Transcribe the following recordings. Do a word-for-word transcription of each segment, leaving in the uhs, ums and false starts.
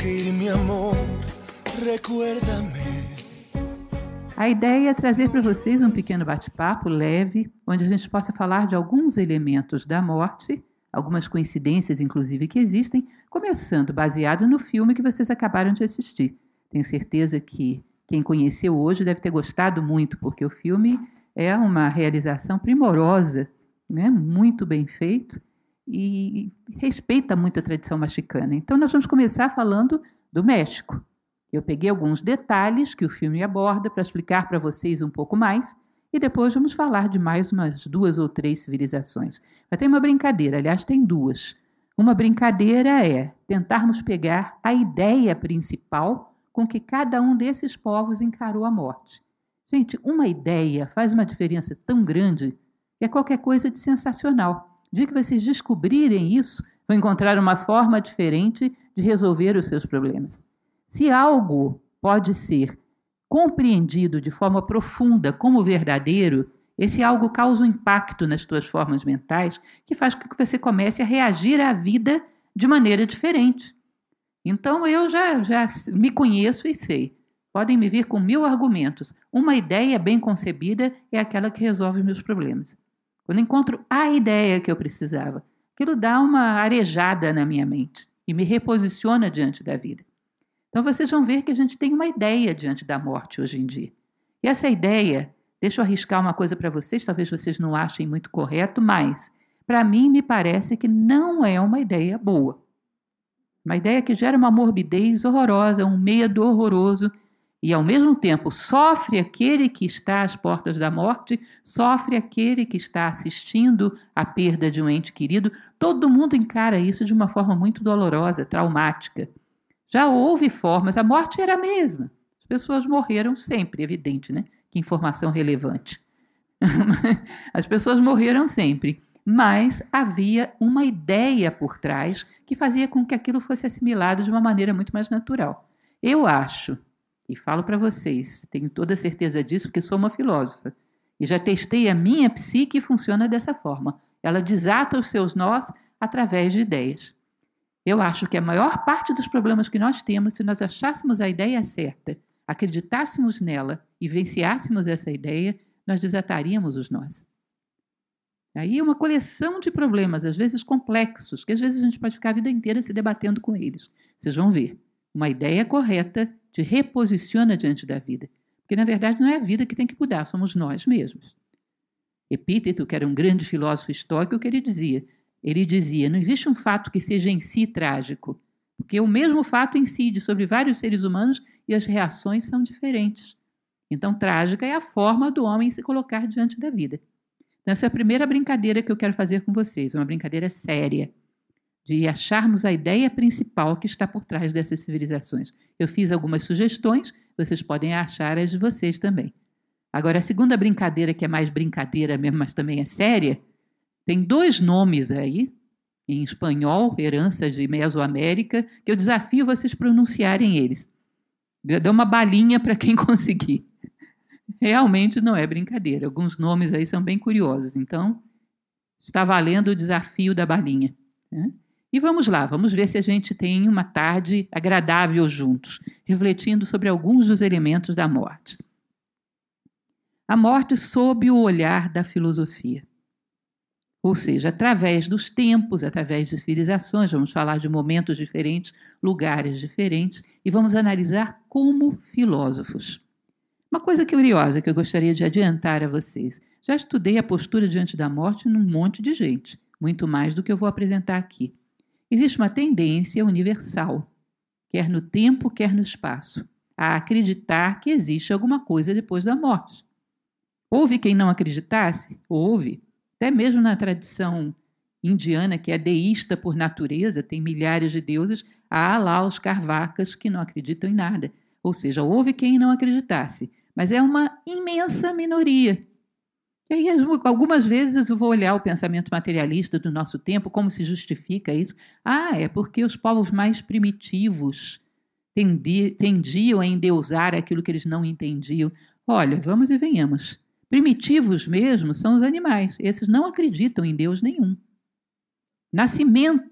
que ir, mi amor, recuérdame. A ideia é trazer para vocês um pequeno bate-papo leve, onde a gente possa falar de alguns elementos da morte, algumas coincidências, inclusive, que existem, começando baseado no filme que vocês acabaram de assistir. Tenho certeza que quem conheceu hoje deve ter gostado muito, porque o filme é uma realização primorosa, né? Muito bem feito e respeita muito a tradição mexicana. Então, nós vamos começar falando do México. Eu peguei alguns detalhes que o filme aborda para explicar para vocês um pouco mais e depois vamos falar de mais umas duas ou três civilizações. Mas tem uma brincadeira, aliás, tem duas. Uma brincadeira é tentarmos pegar a ideia principal com que cada um desses povos encarou a morte. Gente, uma ideia faz uma diferença tão grande que é qualquer coisa de sensacional. O dia que vocês descobrirem isso, vão encontrar uma forma diferente de resolver os seus problemas. Se algo pode ser compreendido de forma profunda como verdadeiro, esse algo causa um impacto nas tuas formas mentais que faz com que você comece a reagir à vida de maneira diferente. Então, eu já, já me conheço e sei. Podem me vir com mil argumentos. Uma ideia bem concebida é aquela que resolve meus problemas. Quando encontro a ideia que eu precisava, aquilo dá uma arejada na minha mente e me reposiciona diante da vida. Então, vocês vão ver que a gente tem uma ideia diante da morte hoje em dia. E essa ideia, deixa eu arriscar uma coisa para vocês, talvez vocês não achem muito correto, mas, para mim, me parece que não é uma ideia boa. Uma ideia que gera uma morbidez horrorosa, um medo horroroso, e, ao mesmo tempo, sofre aquele que está às portas da morte, sofre aquele que está assistindo à perda de um ente querido. Todo mundo encara isso de uma forma muito dolorosa, traumática. Já houve formas, a morte era a mesma. As pessoas morreram sempre, evidente, né? Que informação relevante. As pessoas morreram sempre, mas havia uma ideia por trás que fazia com que aquilo fosse assimilado de uma maneira muito mais natural. Eu acho, e falo para vocês, tenho toda certeza disso porque sou uma filósofa, e já testei a minha psique e funciona dessa forma. Ela desata os seus nós através de ideias. Eu acho que a maior parte dos problemas que nós temos, se nós achássemos a ideia certa, acreditássemos nela e venciássemos essa ideia, nós desataríamos os nós. Aí é uma coleção de problemas, às vezes complexos, que às vezes a gente pode ficar a vida inteira se debatendo com eles. Vocês vão ver. Uma ideia correta te reposiciona diante da vida. Porque, na verdade, não é a vida que tem que mudar, somos nós mesmos. Epíteto, que era um grande filósofo estoico, o que ele dizia? Ele dizia, não existe um fato que seja em si trágico, porque o mesmo fato incide sobre vários seres humanos e as reações são diferentes. Então, trágica é a forma do homem se colocar diante da vida. Então, essa é a primeira brincadeira que eu quero fazer com vocês, uma brincadeira séria, de acharmos a ideia principal que está por trás dessas civilizações. Eu fiz algumas sugestões, vocês podem achar as de vocês também. Agora, a segunda brincadeira, que é mais brincadeira mesmo, mas também é séria, tem dois nomes aí, em espanhol, herança de Mesoamérica, que eu desafio vocês pronunciarem eles. Dá uma balinha para quem conseguir. Realmente não é brincadeira. Alguns nomes aí são bem curiosos. Então, está valendo o desafio da balinha. Né? E vamos lá, vamos ver se a gente tem uma tarde agradável juntos, refletindo sobre alguns dos elementos da morte. A morte sob o olhar da filosofia. Ou seja, através dos tempos, através de civilizações, vamos falar de momentos diferentes, lugares diferentes, e vamos analisar como filósofos. Uma coisa curiosa que eu gostaria de adiantar a vocês. Já estudei a postura diante da morte num monte de gente, muito mais do que eu vou apresentar aqui. Existe uma tendência universal, quer no tempo, quer no espaço, a acreditar que existe alguma coisa depois da morte. Houve quem não acreditasse? Houve. Até mesmo na tradição indiana, que é deísta por natureza, tem milhares de deuses, há lá os carvacas que não acreditam em nada. Ou seja, houve quem não acreditasse, mas é uma imensa minoria. E aí, algumas vezes eu vou olhar o pensamento materialista do nosso tempo, como se justifica isso. Ah, é porque os povos mais primitivos tendiam a endeusar aquilo que eles não entendiam. Olha, vamos e venhamos. Primitivos mesmo são os animais. Esses não acreditam em Deus nenhum. Nascimento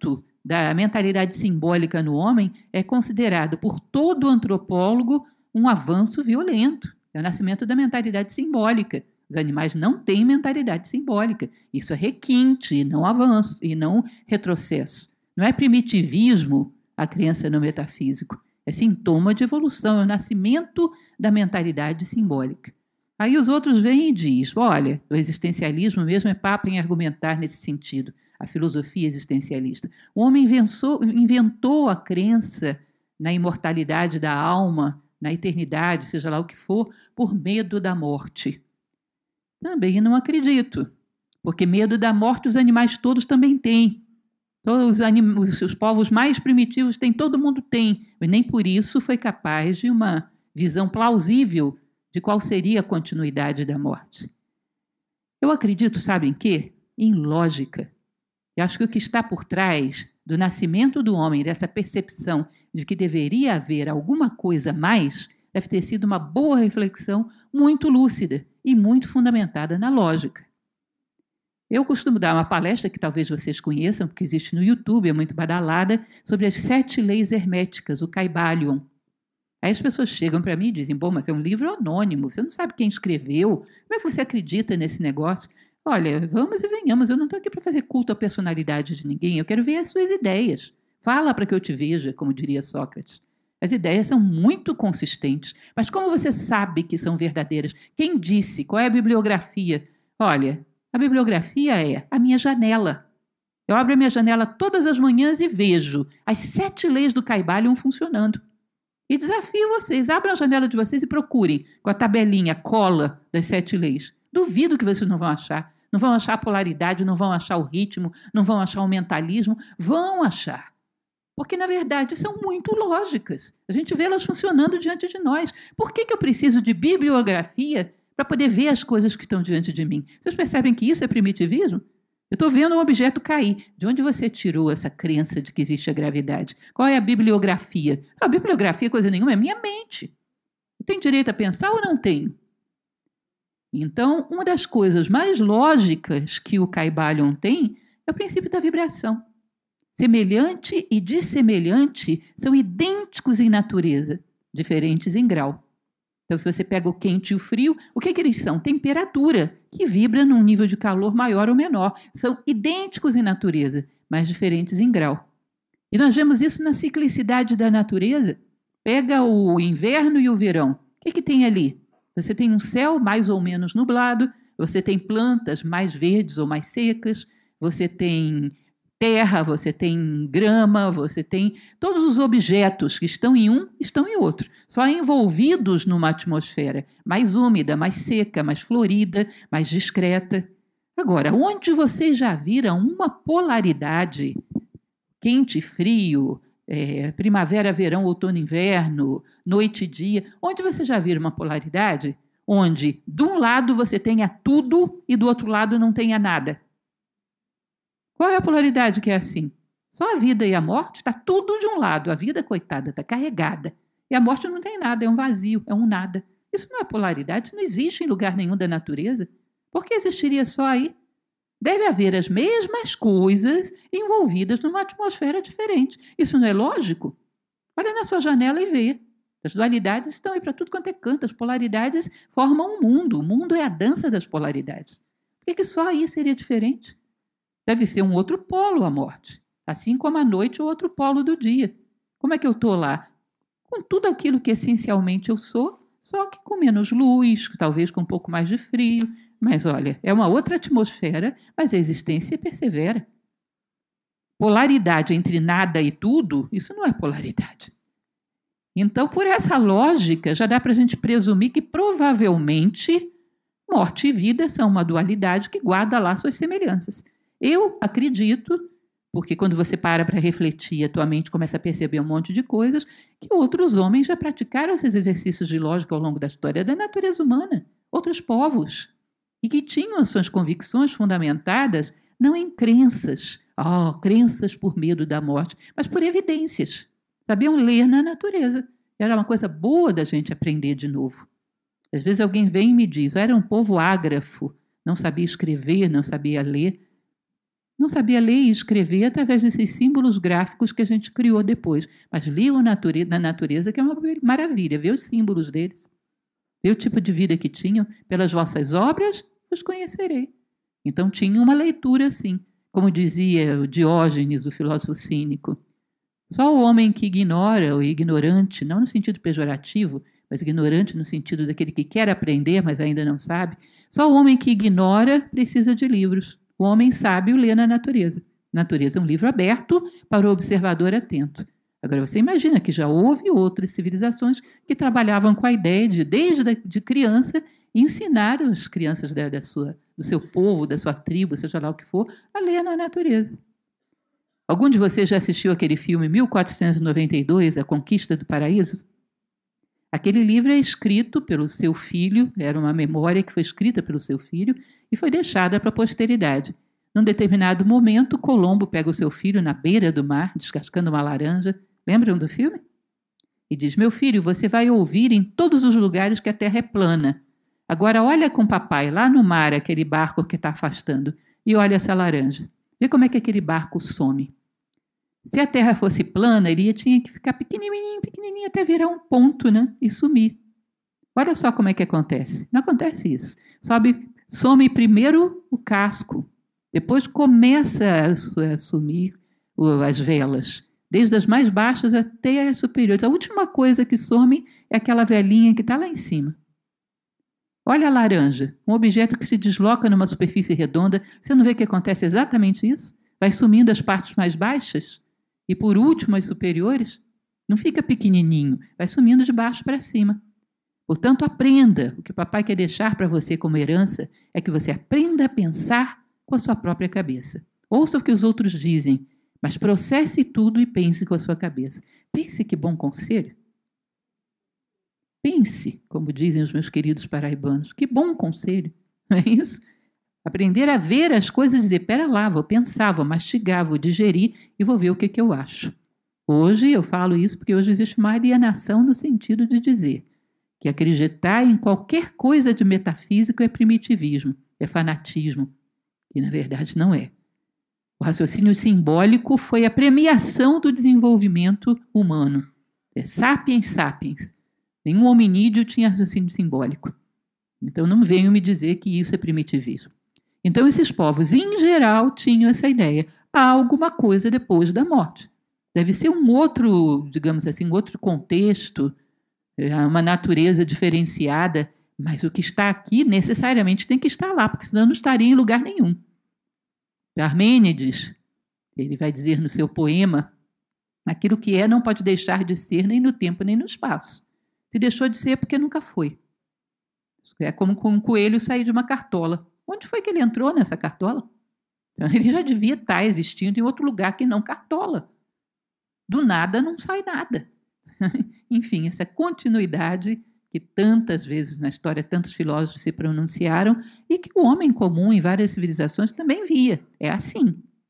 da mentalidade simbólica no homem é considerado por todo antropólogo um avanço violento. É o nascimento da mentalidade simbólica. Os animais não têm mentalidade simbólica. Isso é requinte, e não avanço, e não retrocesso. Não é primitivismo a crença no metafísico. É sintoma de evolução, é o nascimento da mentalidade simbólica. Aí os outros vêm e dizem, olha, o existencialismo mesmo é papo em argumentar nesse sentido, a filosofia existencialista. O homem inventou, inventou a crença na imortalidade da alma, na eternidade, seja lá o que for, por medo da morte. Também não acredito, porque medo da morte os animais todos também têm. Todos os, anim... os povos mais primitivos têm, todo mundo tem, mas nem por isso foi capaz de uma visão plausível de qual seria a continuidade da morte. Eu acredito, sabe em quê? Em lógica. Eu acho que o que está por trás do nascimento do homem, dessa percepção de que deveria haver alguma coisa mais, deve ter sido uma boa reflexão, muito lúcida e muito fundamentada na lógica. Eu costumo dar uma palestra que talvez vocês conheçam, porque existe no YouTube, é muito badalada, sobre as sete leis herméticas, o Kybalion. Aí as pessoas chegam para mim e dizem, bom, mas é um livro anônimo, você não sabe quem escreveu, como é que você acredita nesse negócio? Olha, vamos e venhamos, eu não estou aqui para fazer culto à personalidade de ninguém, eu quero ver as suas ideias. Fala para que eu te veja, como diria Sócrates. As ideias são muito consistentes, mas como você sabe que são verdadeiras? Quem disse? Qual é a bibliografia? Olha, a bibliografia é a minha janela. Eu abro a minha janela todas as manhãs e vejo as sete leis do Kybalion funcionando. E desafio vocês, abram a janela de vocês e procurem com a tabelinha, cola das sete leis. Duvido que vocês não vão achar. Não vão achar a polaridade, não vão achar o ritmo, não vão achar o mentalismo. Vão achar. Porque, na verdade, são muito lógicas. A gente vê elas funcionando diante de nós. Por que que eu preciso de bibliografia para poder ver as coisas que estão diante de mim? Vocês percebem que isso é primitivismo? Eu estou vendo um objeto cair. De onde você tirou essa crença de que existe a gravidade? Qual é a bibliografia? A bibliografia, coisa nenhuma, é minha mente. Eu tenho direito a pensar ou não tenho? Então, uma das coisas mais lógicas que o Kybalion tem é o princípio da vibração. Semelhante e dissemelhante são idênticos em natureza, diferentes em grau. Então, se você pega o quente e o frio, o que, que eles são? Temperatura, que vibra num nível de calor maior ou menor. São idênticos em natureza, mas diferentes em grau. E nós vemos isso na ciclicidade da natureza. Pega o inverno e o verão. O que, que tem ali? Você tem um céu mais ou menos nublado, você tem plantas mais verdes ou mais secas, você tem terra, você tem grama, você tem todos os objetos que estão em um, estão em outro, só envolvidos numa atmosfera mais úmida, mais seca, mais florida, mais discreta. Agora, onde vocês já viram uma polaridade, quente e frio, é, primavera, verão, outono, inverno, noite e dia, onde você já viram uma polaridade onde de um lado você tenha tudo e do outro lado não tenha nada? Qual é a polaridade que é assim? Só a vida e a morte, está tudo de um lado. A vida, coitada, está carregada. E a morte não tem nada, é um vazio, é um nada. Isso não é polaridade, isso não existe em lugar nenhum da natureza. Por que existiria só aí? Deve haver as mesmas coisas envolvidas numa atmosfera diferente. Isso não é lógico? Olha na sua janela e vê. As dualidades estão aí para tudo quanto é canto. As polaridades formam um mundo. O mundo é a dança das polaridades. Por que, que só aí seria diferente? Deve ser um outro polo a morte, assim como a noite o outro polo do dia. Como é que eu estou lá? Com tudo aquilo que essencialmente eu sou, só que com menos luz, talvez com um pouco mais de frio. Mas olha, é uma outra atmosfera, mas a existência persevera. Polaridade entre nada e tudo, isso não é polaridade. Então, por essa lógica, já dá para a gente presumir que provavelmente morte e vida são uma dualidade que guarda lá suas semelhanças. Eu acredito, porque quando você para para refletir, a tua mente começa a perceber um monte de coisas, que outros homens já praticaram esses exercícios de lógica ao longo da história da natureza humana, outros povos, e que tinham as suas convicções fundamentadas não em crenças, oh, crenças por medo da morte, mas por evidências. Sabiam ler na natureza. Era uma coisa boa da gente aprender de novo. Às vezes alguém vem e me diz, era um povo ágrafo, não sabia escrever, não sabia ler. Não sabia ler e escrever através desses símbolos gráficos que a gente criou depois, mas liam na natureza, que é uma maravilha, ver os símbolos deles, ver o tipo de vida que tinham. Pelas vossas obras os conhecerei. Então tinha uma leitura assim, como dizia o Diógenes, o filósofo cínico. Só o homem que ignora, o ignorante, não no sentido pejorativo, mas ignorante no sentido daquele que quer aprender, mas ainda não sabe, só o homem que ignora precisa de livros. O homem sábio lê na natureza. Natureza é um livro aberto para o observador atento. Agora, você imagina que já houve outras civilizações que trabalhavam com a ideia de, desde de criança, ensinar as crianças da, da sua, do seu povo, da sua tribo, seja lá o que for, a ler na natureza. Algum de vocês já assistiu aquele filme mil quatrocentos e noventa e dois, A Conquista do Paraíso? Aquele livro é escrito pelo seu filho, era uma memória que foi escrita pelo seu filho e foi deixada para a posteridade. Num determinado momento, Colombo pega o seu filho na beira do mar, descascando uma laranja. Lembram do filme? E diz: meu filho, você vai ouvir em todos os lugares que a terra é plana. Agora olha com o papai lá no mar, aquele barco que está afastando, e olha essa laranja. Vê como é que aquele barco some. Se a Terra fosse plana, ele tinha que ficar pequenininho, pequenininho, até virar um ponto, né? E sumir. Olha só como é que acontece. Não acontece isso. Sobe, some primeiro o casco, depois começa a sumir as velas, desde as mais baixas até as superiores. A última coisa que some é aquela velinha que está lá em cima. Olha a laranja, um objeto que se desloca numa superfície redonda. Você não vê que acontece exatamente isso? Vai sumindo as partes mais baixas e, por último, as superiores. Não fica pequenininho, vai sumindo de baixo para cima. Portanto, aprenda. O que o papai quer deixar para você como herança é que você aprenda a pensar com a sua própria cabeça. Ouça o que os outros dizem, mas processe tudo e pense com a sua cabeça. Pense que bom conselho. Pense, como dizem os meus queridos paraibanos, que bom conselho, não é isso? Aprender a ver as coisas e dizer, pera lá, vou pensar, vou mastigar, vou digerir e vou ver o que, que eu acho. Hoje eu falo isso porque hoje existe uma alienação no sentido de dizer que acreditar em qualquer coisa de metafísico é primitivismo, é fanatismo, e na verdade não é. O raciocínio simbólico foi a premiação do desenvolvimento humano. É sapiens sapiens. Nenhum hominídeo tinha raciocínio simbólico. Então não venham me dizer que isso é primitivismo. Então esses povos, em geral, tinham essa ideia. Há alguma coisa depois da morte. Deve ser um outro, digamos assim, um outro contexto, uma natureza diferenciada, mas o que está aqui necessariamente tem que estar lá, porque senão não estaria em lugar nenhum. Parmênides, ele vai dizer no seu poema, aquilo que é não pode deixar de ser nem no tempo nem no espaço. Se deixou de ser é porque nunca foi. É como um coelho sair de uma cartola. Onde foi que ele entrou nessa cartola? Ele já devia estar existindo em outro lugar que não cartola. Do nada não sai nada. Enfim, essa continuidade que tantas vezes na história tantos filósofos se pronunciaram e que o homem comum em várias civilizações também via. É assim.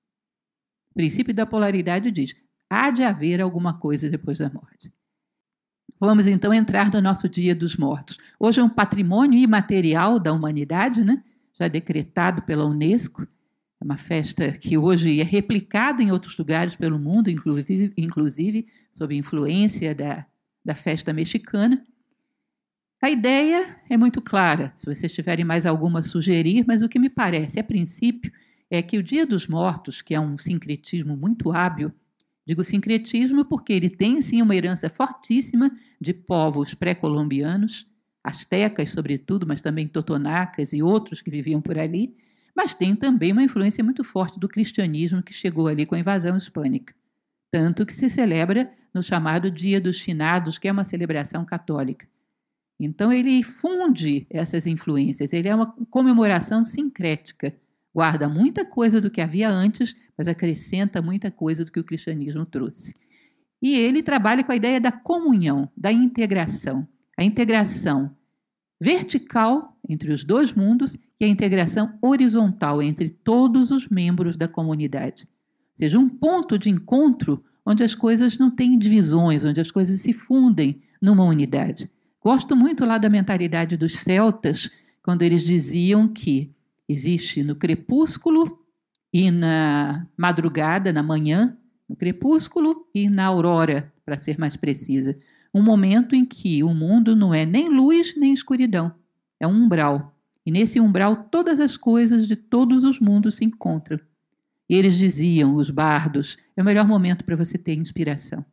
O princípio da polaridade diz: há de haver alguma coisa depois da morte. Vamos então entrar no nosso Dia dos Mortos. Hoje é um patrimônio imaterial da humanidade, né? Já decretado pela Unesco. É uma festa que hoje é replicada em outros lugares pelo mundo, inclusive, inclusive sob influência da, da festa mexicana. A ideia é muito clara, se vocês tiverem mais alguma a sugerir, mas o que me parece, a princípio, é que o Dia dos Mortos, que é um sincretismo muito hábil, digo sincretismo porque ele tem, sim, uma herança fortíssima de povos pré-colombianos, astecas, sobretudo, mas também totonacas e outros que viviam por ali, mas tem também uma influência muito forte do cristianismo que chegou ali com a invasão hispânica. Tanto que se celebra no chamado Dia dos Finados, que é uma celebração católica. Então, ele funde essas influências, ele é uma comemoração sincrética, guarda muita coisa do que havia antes, mas acrescenta muita coisa do que o cristianismo trouxe. E ele trabalha com a ideia da comunhão, da integração. A integração vertical entre os dois mundos e a integração horizontal entre todos os membros da comunidade. Ou seja, um ponto de encontro onde as coisas não têm divisões, onde as coisas se fundem numa unidade. Gosto muito lá da mentalidade dos celtas, quando eles diziam que existe no crepúsculo e na madrugada, na manhã, no crepúsculo e na aurora, para ser mais precisa. Um momento em que o mundo não é nem luz nem escuridão, é um umbral. E nesse umbral todas as coisas de todos os mundos se encontram. E eles diziam, os bardos, é o melhor momento para você ter inspiração.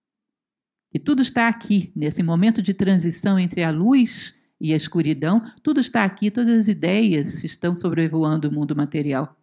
E tudo está aqui, nesse momento de transição entre a luz e a escuridão, tudo está aqui, todas as ideias estão sobrevoando o mundo material.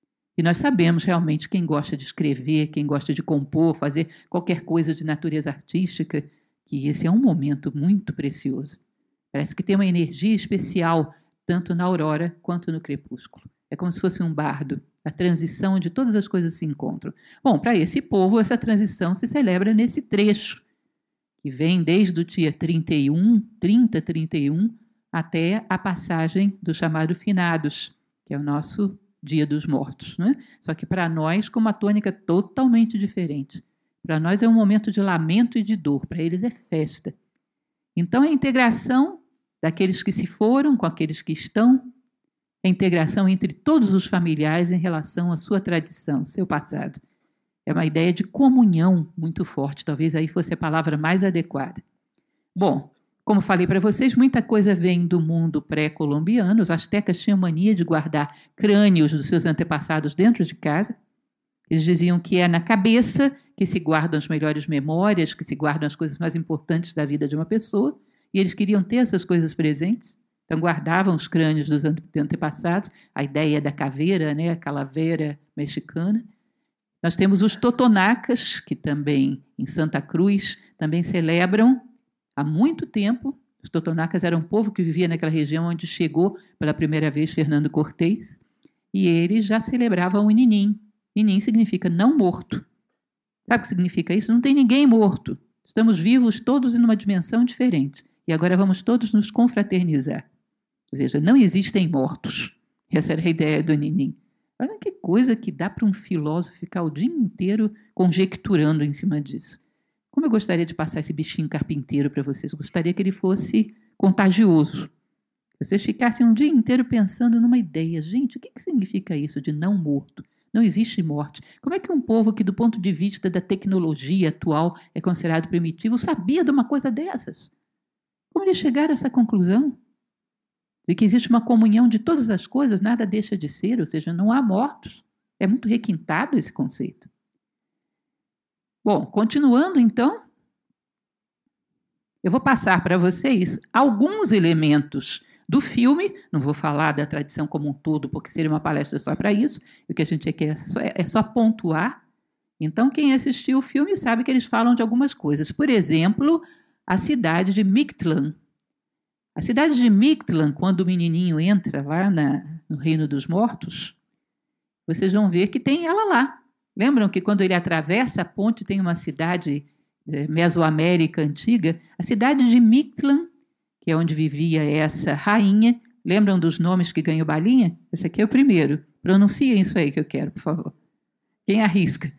E nós sabemos realmente quem gosta de escrever, quem gosta de compor, fazer qualquer coisa de natureza artística, que esse é um momento muito precioso. Parece que tem uma energia especial, tanto na aurora quanto no crepúsculo. É como se fosse um bardo, a transição onde todas as coisas se encontram. Bom, para esse povo, essa transição se celebra nesse trecho, que vem desde o dia trinta e um, trinta, trinta e um, até a passagem do chamado Finados, que é o nosso Dia dos Mortos. Né? Só que para nós, com uma tônica totalmente diferente. Para nós é um momento de lamento e de dor, para eles é festa. Então, a integração daqueles que se foram com aqueles que estão, a integração entre todos os familiares em relação à sua tradição, seu passado. É uma ideia de comunhão muito forte, talvez aí fosse a palavra mais adequada. Bom, como falei para vocês, muita coisa vem do mundo pré-colombiano. Os astecas tinham mania de guardar crânios dos seus antepassados dentro de casa. Eles diziam que é na cabeça que se guardam as melhores memórias, que se guardam as coisas mais importantes da vida de uma pessoa, e eles queriam ter essas coisas presentes. Então, guardavam os crânios dos antepassados, a ideia da caveira, né, a calaveira mexicana. Nós temos os totonacas, que também, em Santa Cruz, também celebram há muito tempo. Os totonacas eram um povo que vivia naquela região onde chegou pela primeira vez Fernando Cortés, e eles já celebravam o Ininim. Ininim significa não morto. Sabe o que significa isso? Não tem ninguém morto. Estamos vivos todos em uma dimensão diferente. E agora vamos todos nos confraternizar. Ou seja, não existem mortos. Essa era a ideia do Ininim. Olha que coisa que dá para um filósofo ficar o dia inteiro conjecturando em cima disso. Como eu gostaria de passar esse bichinho carpinteiro para vocês. Eu gostaria que ele fosse contagioso. Vocês ficassem um dia inteiro pensando numa ideia. Gente, o que, que significa isso de não morto? Não existe morte. Como é que um povo que, do ponto de vista da tecnologia atual, é considerado primitivo, sabia de uma coisa dessas? Como eles chegaram a essa conclusão? De que existe uma comunhão de todas as coisas, nada deixa de ser, ou seja, não há mortos. É muito requintado esse conceito. Bom, continuando então, eu vou passar para vocês alguns elementos do filme, não vou falar da tradição como um todo, porque seria uma palestra só para isso, o que a gente quer é só, é só pontuar. Então, quem assistiu o filme sabe que eles falam de algumas coisas. Por exemplo, a cidade de Mictlán. A cidade de Mictlán, quando o menininho entra lá na, no Reino dos Mortos, vocês vão ver que tem ela lá. Lembram que quando ele atravessa a ponte tem uma cidade é, Mesoamérica antiga? A cidade de Mictlán, que é onde vivia essa rainha. Lembram dos nomes que ganhou balinha? Esse aqui é o primeiro. Pronunciem isso aí que eu quero, por favor. Quem arrisca?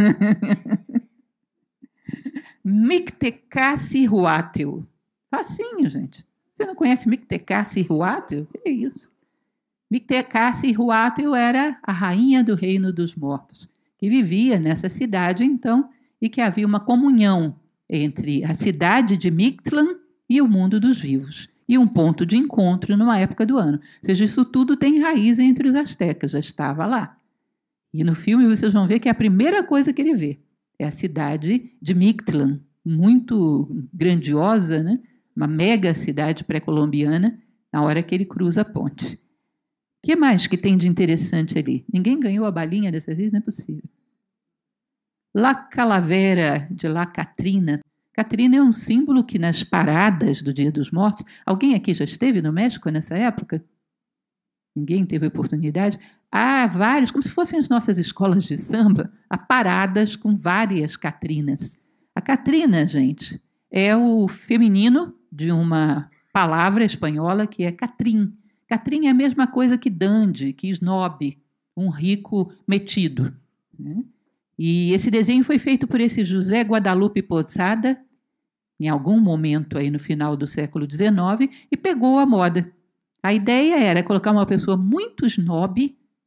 Mictecacihuatl. Facinho, gente. Você não conhece Mictecacihuatl? Que é isso? Mictecacihuatl era a rainha do Reino dos Mortos, que vivia nessa cidade, então, e que havia uma comunhão entre a cidade de Mictlán e o mundo dos vivos, e um ponto de encontro numa época do ano. Ou seja, isso tudo tem raiz entre os astecas, já estava lá. E no filme vocês vão ver que a primeira coisa que ele vê é a cidade de Mictlán, muito grandiosa, né? Uma mega cidade pré-colombiana, na hora que ele cruza a ponte. O que mais que tem de interessante ali? Ninguém ganhou a balinha dessa vez? Não é possível. La Calavera de La Catrina. Catrina é um símbolo que nas paradas do Dia dos Mortos... Alguém aqui já esteve no México nessa época? Ninguém teve oportunidade? Há vários, como se fossem as nossas escolas de samba, há paradas com várias Catrinas. A Catrina, gente, é o feminino de uma palavra espanhola que é Catrim. Catrim é a mesma coisa que dandy, que snob, um rico metido. Né? E esse desenho foi feito por esse José Guadalupe Posada, em algum momento aí no final do século dezenove, e pegou a moda. A ideia era colocar uma pessoa muito snob,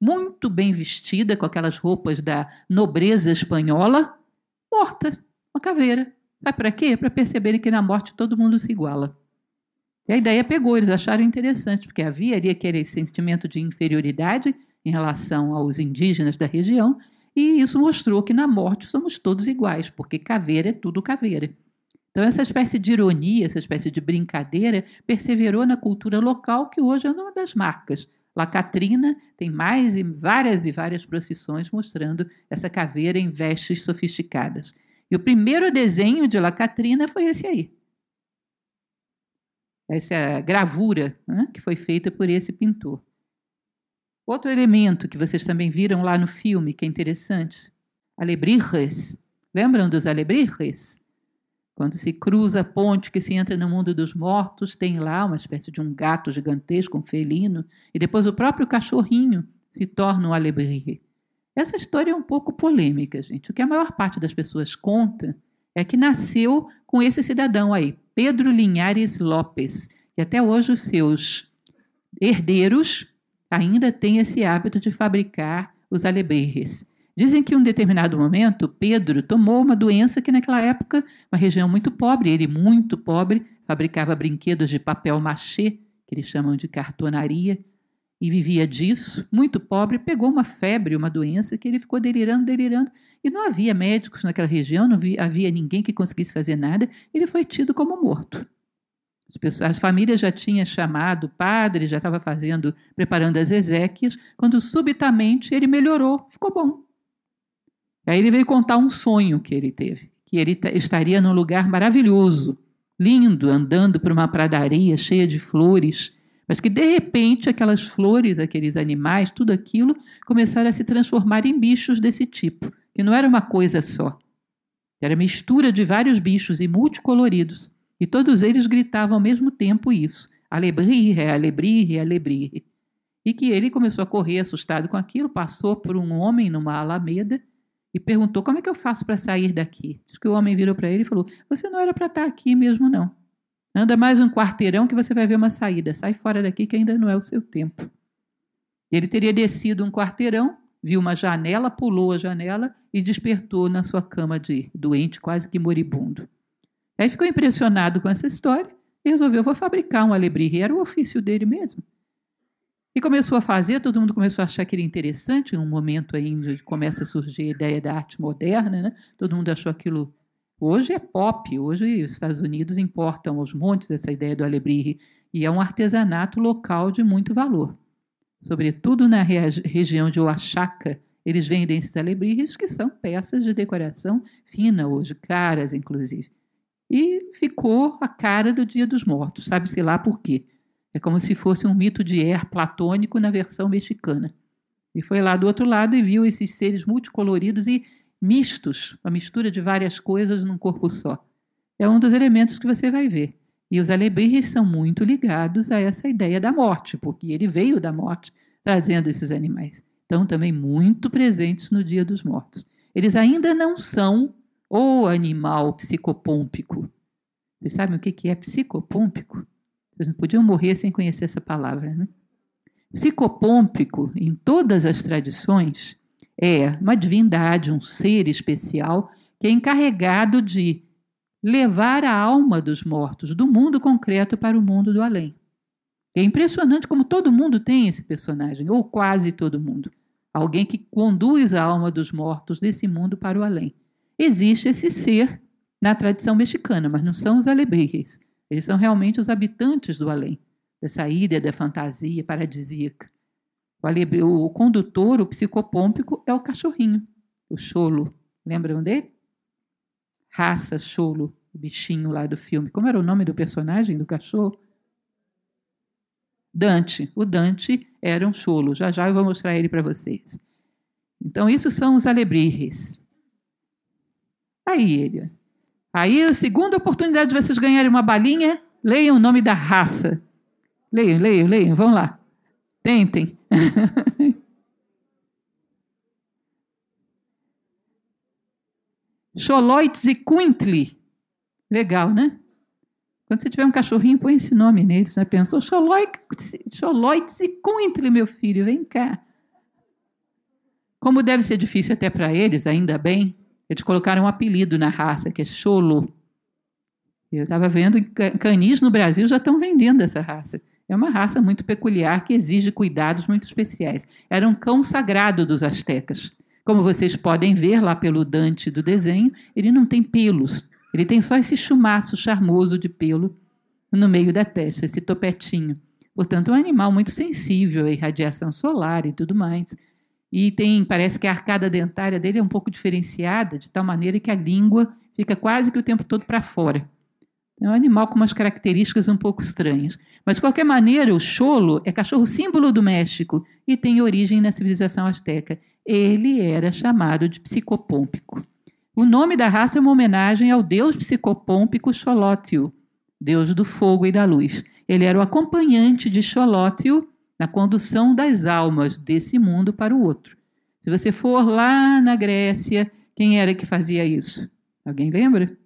muito bem vestida, com aquelas roupas da nobreza espanhola, morta, uma caveira. Sabe para quê? Para perceberem que na morte todo mundo se iguala. E a ideia pegou, eles acharam interessante, porque havia ali aquele sentimento de inferioridade em relação aos indígenas da região, e isso mostrou que na morte somos todos iguais, porque caveira é tudo caveira. Então, essa espécie de ironia, essa espécie de brincadeira, perseverou na cultura local, que hoje é uma das marcas. La Catrina tem mais e várias e várias procissões mostrando essa caveira em vestes sofisticadas. E o primeiro desenho de La Catrina foi esse aí. Essa gravura, né, que foi feita por esse pintor. Outro elemento que vocês também viram lá no filme, que é interessante, alebrijes. Lembram dos alebrijes? Quando se cruza a ponte que se entra no mundo dos mortos, tem lá uma espécie de um gato gigantesco, um felino, e depois o próprio cachorrinho se torna um alebrije. Essa história é um pouco polêmica, gente. O que a maior parte das pessoas conta é que nasceu com esse cidadão aí, Pedro Linhares Lopes, e até hoje os seus herdeiros ainda têm esse hábito de fabricar os alebrijes. Dizem que em um determinado momento, Pedro tomou uma doença que naquela época, uma região muito pobre, ele muito pobre, fabricava brinquedos de papel machê, que eles chamam de cartonaria, e vivia disso, muito pobre, pegou uma febre, uma doença, que ele ficou delirando, delirando, e não havia médicos naquela região, não havia ninguém que conseguisse fazer nada, ele foi tido como morto. As, pessoas, as famílias já tinham chamado o padre, já estava fazendo, preparando as exéquias, quando subitamente ele melhorou, ficou bom. Aí ele veio contar um sonho que ele teve, que ele estaria num lugar maravilhoso, lindo, andando por uma pradaria cheia de flores, mas que, de repente, aquelas flores, aqueles animais, tudo aquilo, começaram a se transformar em bichos desse tipo, que não era uma coisa só. Era mistura de vários bichos e multicoloridos, e todos eles gritavam ao mesmo tempo isso, alebrije, alebrije, alebrije. E que ele começou a correr assustado com aquilo, passou por um homem numa alameda, e perguntou, como é que eu faço para sair daqui? Diz que o homem virou para ele e falou, você não era para estar aqui mesmo, não. Anda mais um quarteirão que você vai ver uma saída. Sai fora daqui que ainda não é o seu tempo. Ele teria descido um quarteirão, viu uma janela, pulou a janela e despertou na sua cama de doente, quase que moribundo. Aí ficou impressionado com essa história e resolveu, vou fabricar um alebrije. Era o ofício dele mesmo. E começou a fazer, todo mundo começou a achar aquilo interessante, em um momento ainda começa a surgir a ideia da arte moderna, né? Todo mundo achou aquilo... Hoje é pop, hoje os Estados Unidos importam aos montes essa ideia do alebrije, e é um artesanato local de muito valor. Sobretudo na re- região de Oaxaca, eles vendem esses alebrijes que são peças de decoração fina hoje, caras inclusive. E ficou a cara do Dia dos Mortos, sabe-se lá por quê. É como se fosse um mito de Er platônico na versão mexicana. E foi lá do outro lado e viu esses seres multicoloridos e mistos, uma mistura de várias coisas num corpo só. É um dos elementos que você vai ver. E os alebrijes são muito ligados a essa ideia da morte, porque ele veio da morte trazendo esses animais. Então, também muito presentes no Dia dos Mortos. Eles ainda não são o animal psicopômpico. Vocês sabem o que é psicopômpico? Vocês não podiam morrer sem conhecer essa palavra, né? Psicopômpico, em todas as tradições, é uma divindade, um ser especial que é encarregado de levar a alma dos mortos do mundo concreto para o mundo do além. É impressionante como todo mundo tem esse personagem, ou quase todo mundo. Alguém que conduz a alma dos mortos desse mundo para o além. Existe esse ser na tradição mexicana, mas não são os alebrijes. Eles são realmente os habitantes do além, dessa ilha da fantasia paradisíaca. O, alebre, o condutor, o psicopômpico, é o cachorrinho, o cholo. Lembram dele? Raça cholo, o bichinho lá do filme. Como era o nome do personagem do cachorro? Dante. O Dante era um cholo. Já já eu vou mostrar ele para vocês. Então, isso são os alebrijes. Aí ele... Aí, a segunda oportunidade de vocês ganharem uma balinha, leiam o nome da raça. Leiam, leiam, leiam, vão lá. Tentem. Xoloitzcuintli. Legal, né? Quando você tiver um cachorrinho, põe esse nome nele. Já pensou? Xoloitzcuintli, meu filho, vem cá. Como deve ser difícil até para eles, ainda bem, eles colocaram um apelido na raça, que é Xolo. Eu estava vendo, canis no Brasil já estão vendendo essa raça. É uma raça muito peculiar que exige cuidados muito especiais. Era um cão sagrado dos astecas. Como vocês podem ver lá pelo Dante do desenho, ele não tem pelos. Ele tem só esse chumaço charmoso de pelo no meio da testa, esse topetinho. Portanto, é um animal muito sensível à irradiação solar e tudo mais. E tem, parece que a arcada dentária dele é um pouco diferenciada, de tal maneira que a língua fica quase que o tempo todo para fora. É um animal com umas características um pouco estranhas. Mas, de qualquer maneira, o Xolo é cachorro símbolo do México e tem origem na civilização asteca. Ele era chamado de psicopômpico. O nome da raça é uma homenagem ao deus psicopômpico Xolótl, deus do fogo e da luz. Ele era o acompanhante de Xolótl na condução das almas desse mundo para o outro. Se você for lá na Grécia, quem era que fazia isso? Alguém lembra?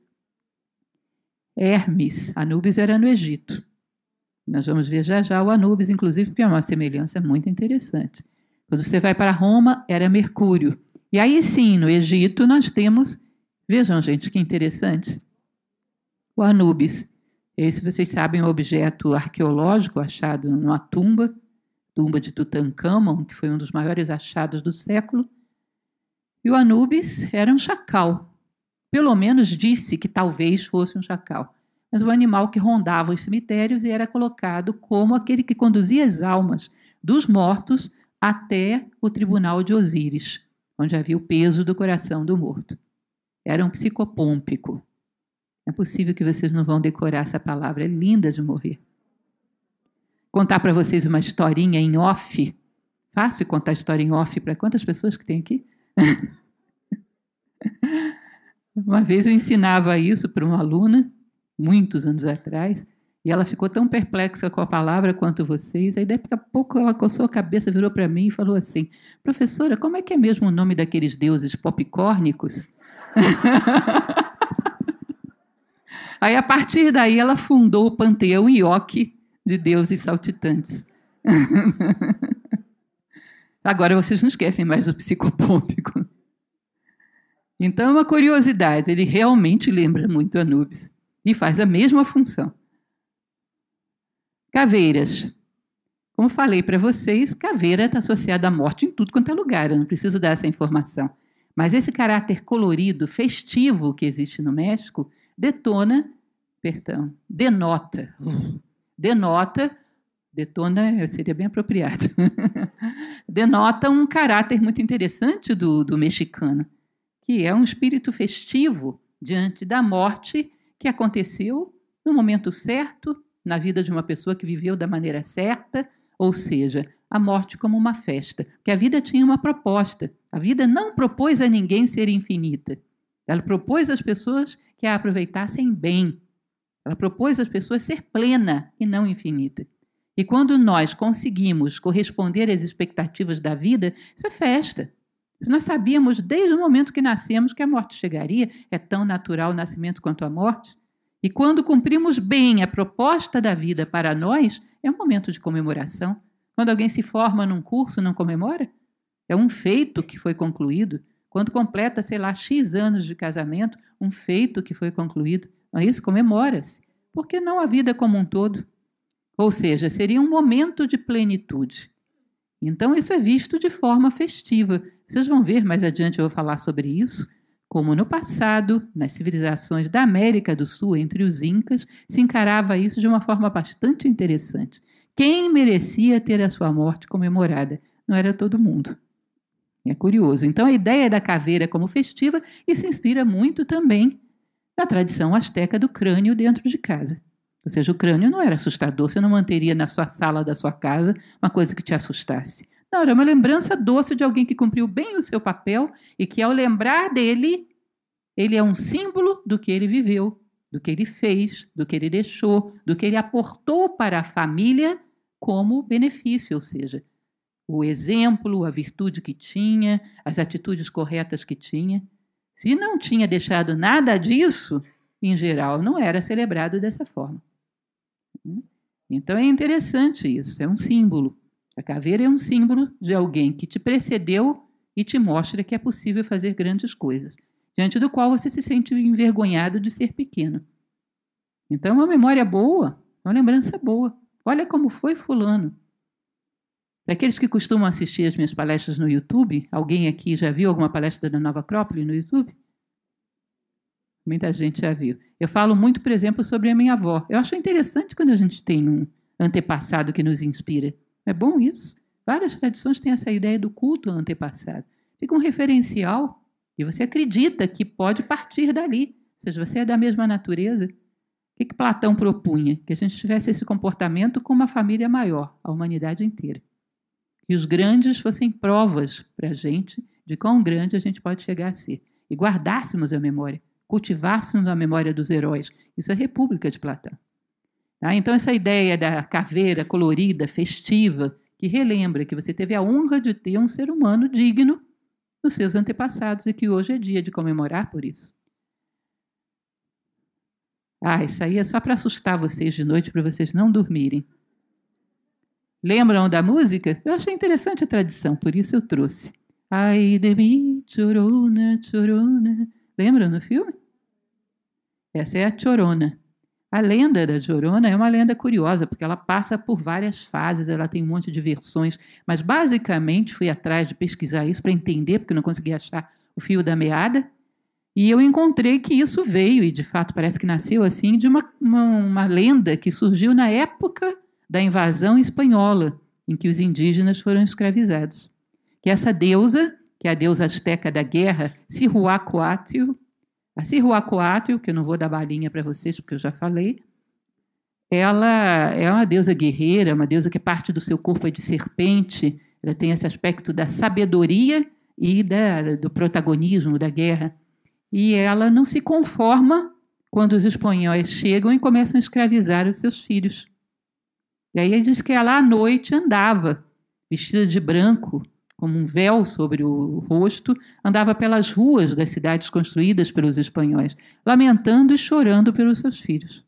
Hermes. Anubis era no Egito. Nós vamos ver já já o Anubis, inclusive, porque é uma semelhança muito interessante. Quando você vai para Roma, era Mercúrio. E aí sim, no Egito, nós temos... Vejam, gente, que interessante. O Anubis. Esse, vocês sabem, é um objeto arqueológico achado numa tumba, tumba de Tutancâmon, que foi um dos maiores achados do século. E o Anubis era um chacal. Pelo menos disse que talvez fosse um chacal. Mas um animal que rondava os cemitérios e era colocado como aquele que conduzia as almas dos mortos até o tribunal de Osíris, onde havia o peso do coração do morto. Era um psicopômpico. É possível que vocês não vão decorar essa palavra, é linda de morrer. Contar para vocês uma historinha em off. Fácil contar história em off para quantas pessoas que tem aqui? Uma vez eu ensinava isso para uma aluna, muitos anos atrás, e ela ficou tão perplexa com a palavra quanto vocês, aí daqui a pouco ela coçou a cabeça, virou para mim e falou assim: professora, como é que é mesmo o nome daqueles deuses popcórnicos? Aí, a partir daí, ela fundou o panteão Ioque de deuses saltitantes. Agora vocês não esquecem mais do psicopômpico. Então, é uma curiosidade, ele realmente lembra muito Anubis e faz a mesma função. Caveiras. Como falei para vocês, caveira está associada à morte em tudo quanto é lugar, eu não preciso dar essa informação. Mas esse caráter colorido, festivo que existe no México, detona, perdão, denota, denota, detona seria bem apropriado, denota um caráter muito interessante do, do mexicano, que é um espírito festivo diante da morte que aconteceu no momento certo, na vida de uma pessoa que viveu da maneira certa, ou seja, a morte como uma festa, porque a vida tinha uma proposta. A vida não propôs a ninguém ser infinita. Ela propôs às pessoas que a aproveitassem bem. Ela propôs às pessoas ser plena e não infinita. E quando nós conseguimos corresponder às expectativas da vida, isso é festa. Nós sabíamos desde o momento que nascemos que a morte chegaria, é tão natural o nascimento quanto a morte. E quando cumprimos bem a proposta da vida para nós, é um momento de comemoração. Quando alguém se forma num curso, não comemora? É um feito que foi concluído. Quando completa, sei lá, X anos de casamento, um feito que foi concluído. Não é isso? Comemora-se. Por que não a vida como um todo? Ou seja, seria um momento de plenitude. Então, isso é visto de forma festiva. Vocês vão ver, mais adiante eu vou falar sobre isso, como no passado, nas civilizações da América do Sul, entre os Incas, se encarava isso de uma forma bastante interessante. Quem merecia ter a sua morte comemorada? Não era todo mundo. É curioso. Então, a ideia da caveira como festiva e se inspira muito também na tradição asteca do crânio dentro de casa. Ou seja, o crânio não era assustador, você não manteria na sua sala da sua casa uma coisa que te assustasse. Não, era uma lembrança doce de alguém que cumpriu bem o seu papel e que, ao lembrar dele, ele é um símbolo do que ele viveu, do que ele fez, do que ele deixou, do que ele aportou para a família como benefício, ou seja, o exemplo, a virtude que tinha, as atitudes corretas que tinha. Se não tinha deixado nada disso, em geral, não era celebrado dessa forma. Então é interessante isso, é um símbolo. A caveira é um símbolo de alguém que te precedeu e te mostra que é possível fazer grandes coisas, diante do qual você se sente envergonhado de ser pequeno. Então, é uma memória boa, uma lembrança boa. Olha como foi fulano. Para aqueles que costumam assistir as minhas palestras no YouTube, alguém aqui já viu alguma palestra da Nova Acrópole no YouTube? Muita gente já viu. Eu falo muito, por exemplo, sobre a minha avó. Eu acho interessante quando a gente tem um antepassado que nos inspira. É bom isso. Várias tradições têm essa ideia do culto ao antepassado. Fica um referencial e você acredita que pode partir dali. Ou seja, você é da mesma natureza. O que, que Platão propunha? Que a gente tivesse esse comportamento com uma família maior, a humanidade inteira. E os grandes fossem provas para a gente de quão grande a gente pode chegar a ser. E guardássemos a memória, cultivássemos a memória dos heróis. Isso é a República de Platão. Tá? Então, essa ideia da caveira colorida, festiva, que relembra que você teve a honra de ter um ser humano digno dos seus antepassados e que hoje é dia de comemorar por isso. Ah, isso aí é só para assustar vocês de noite, para vocês não dormirem. Lembram da música? Eu achei interessante a tradição, por isso eu trouxe. Ai de mim, chorona, chorona. Lembram no filme? Essa é a Chorona. A lenda da Chorona é uma lenda curiosa, porque ela passa por várias fases, ela tem um monte de versões, mas basicamente fui atrás de pesquisar isso para entender, porque não conseguia achar o fio da meada, e eu encontrei que isso veio, e de fato parece que nasceu assim, de uma, uma, uma lenda que surgiu na época da invasão espanhola, em que os indígenas foram escravizados. Que essa deusa, que é a deusa asteca da guerra, Cihuacoatl, a Cihuacoatl, que eu não vou dar balinha para vocês, porque eu já falei, ela é uma deusa guerreira, uma deusa que parte do seu corpo é de serpente, ela tem esse aspecto da sabedoria e da, do protagonismo da guerra. E ela não se conforma quando os espanhóis chegam e começam a escravizar os seus filhos. E aí ele diz que ela à noite andava, vestida de branco, como um véu sobre o rosto, andava pelas ruas das cidades construídas pelos espanhóis, lamentando e chorando pelos seus filhos.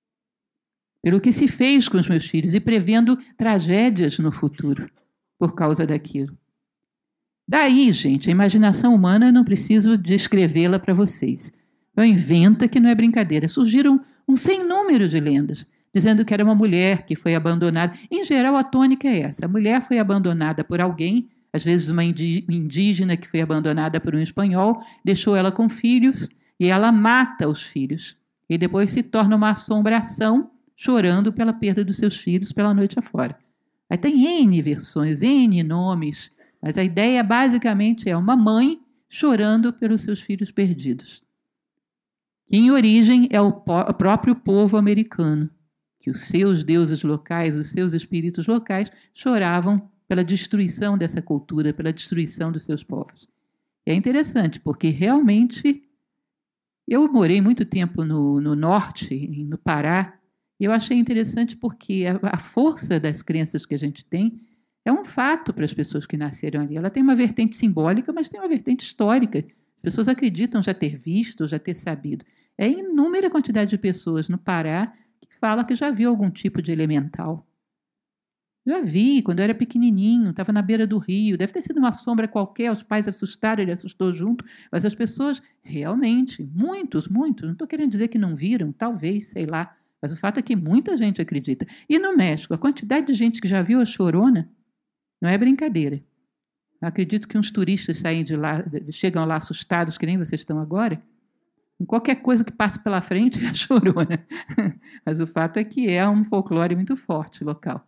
Pelo que se fez com os meus filhos e prevendo tragédias no futuro por causa daquilo. Daí, gente, a imaginação humana, eu não preciso descrevê-la para vocês. Então, inventa que não é brincadeira. Surgiram um sem número de lendas, dizendo que era uma mulher que foi abandonada. Em geral, a tônica é essa. A mulher foi abandonada por alguém, às vezes uma indígena que foi abandonada por um espanhol, deixou ela com filhos e ela mata os filhos. E depois se torna uma assombração, chorando pela perda dos seus filhos pela noite afora. Aí tem N versões, N nomes, mas a ideia basicamente é uma mãe chorando pelos seus filhos perdidos. Que em origem é o próprio povo americano, que os seus deuses locais, os seus espíritos locais, choravam pela destruição dessa cultura, pela destruição dos seus povos. E é interessante, porque realmente eu morei muito tempo no, no norte, no Pará, e eu achei interessante porque a, a força das crenças que a gente tem é um fato para as pessoas que nasceram ali. Ela tem uma vertente simbólica, mas tem uma vertente histórica. As pessoas acreditam já ter visto, já ter sabido. É inúmera quantidade de pessoas no Pará que fala que já viu algum tipo de elemental. Já vi, quando eu era pequenininho, estava na beira do rio, deve ter sido uma sombra qualquer, os pais assustaram, ele assustou junto, mas as pessoas, realmente, muitos, muitos, não estou querendo dizer que não viram, talvez, sei lá, mas o fato é que muita gente acredita. E no México, a quantidade de gente que já viu a Chorona, não é brincadeira. Eu acredito que uns turistas saem de lá, chegam lá assustados, que nem vocês estão agora, em qualquer coisa que passe pela frente, é a Chorona. Mas o fato é que é um folclore muito forte local.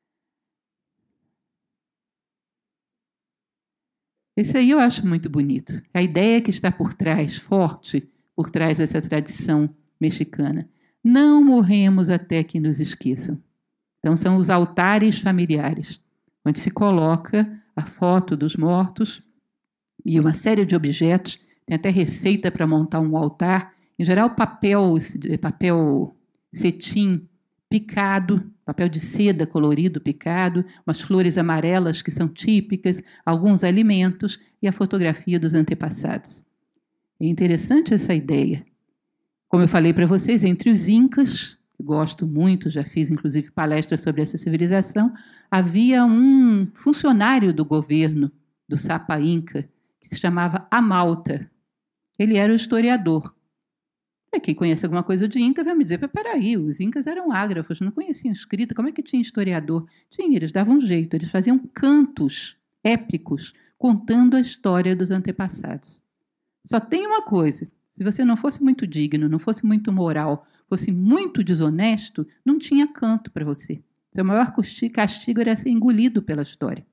Esse aí eu acho muito bonito. A ideia que está por trás, forte, por trás dessa tradição mexicana. Não morremos até que nos esqueçam. Então, são os altares familiares, onde se coloca a foto dos mortos e uma série de objetos. Tem até receita para montar um altar. Em geral, papel, papel cetim picado, papel de seda colorido picado, umas flores amarelas que são típicas, alguns alimentos e a fotografia dos antepassados. É interessante essa ideia. Como eu falei para vocês, entre os incas, gosto muito, já fiz inclusive palestras sobre essa civilização, havia um funcionário do governo do Sapa Inca, que se chamava Amalta. Ele era o historiador. Quem conhece alguma coisa de Inca vai me dizer, peraí, os Incas eram ágrafos, não conheciam escrita, como é que tinha historiador? Tinha, eles davam um jeito, eles faziam cantos épicos, contando a história dos antepassados. Só tem uma coisa, se você não fosse muito digno, não fosse muito moral, fosse muito desonesto, não tinha canto para você. Seu maior castigo era ser engolido pela história.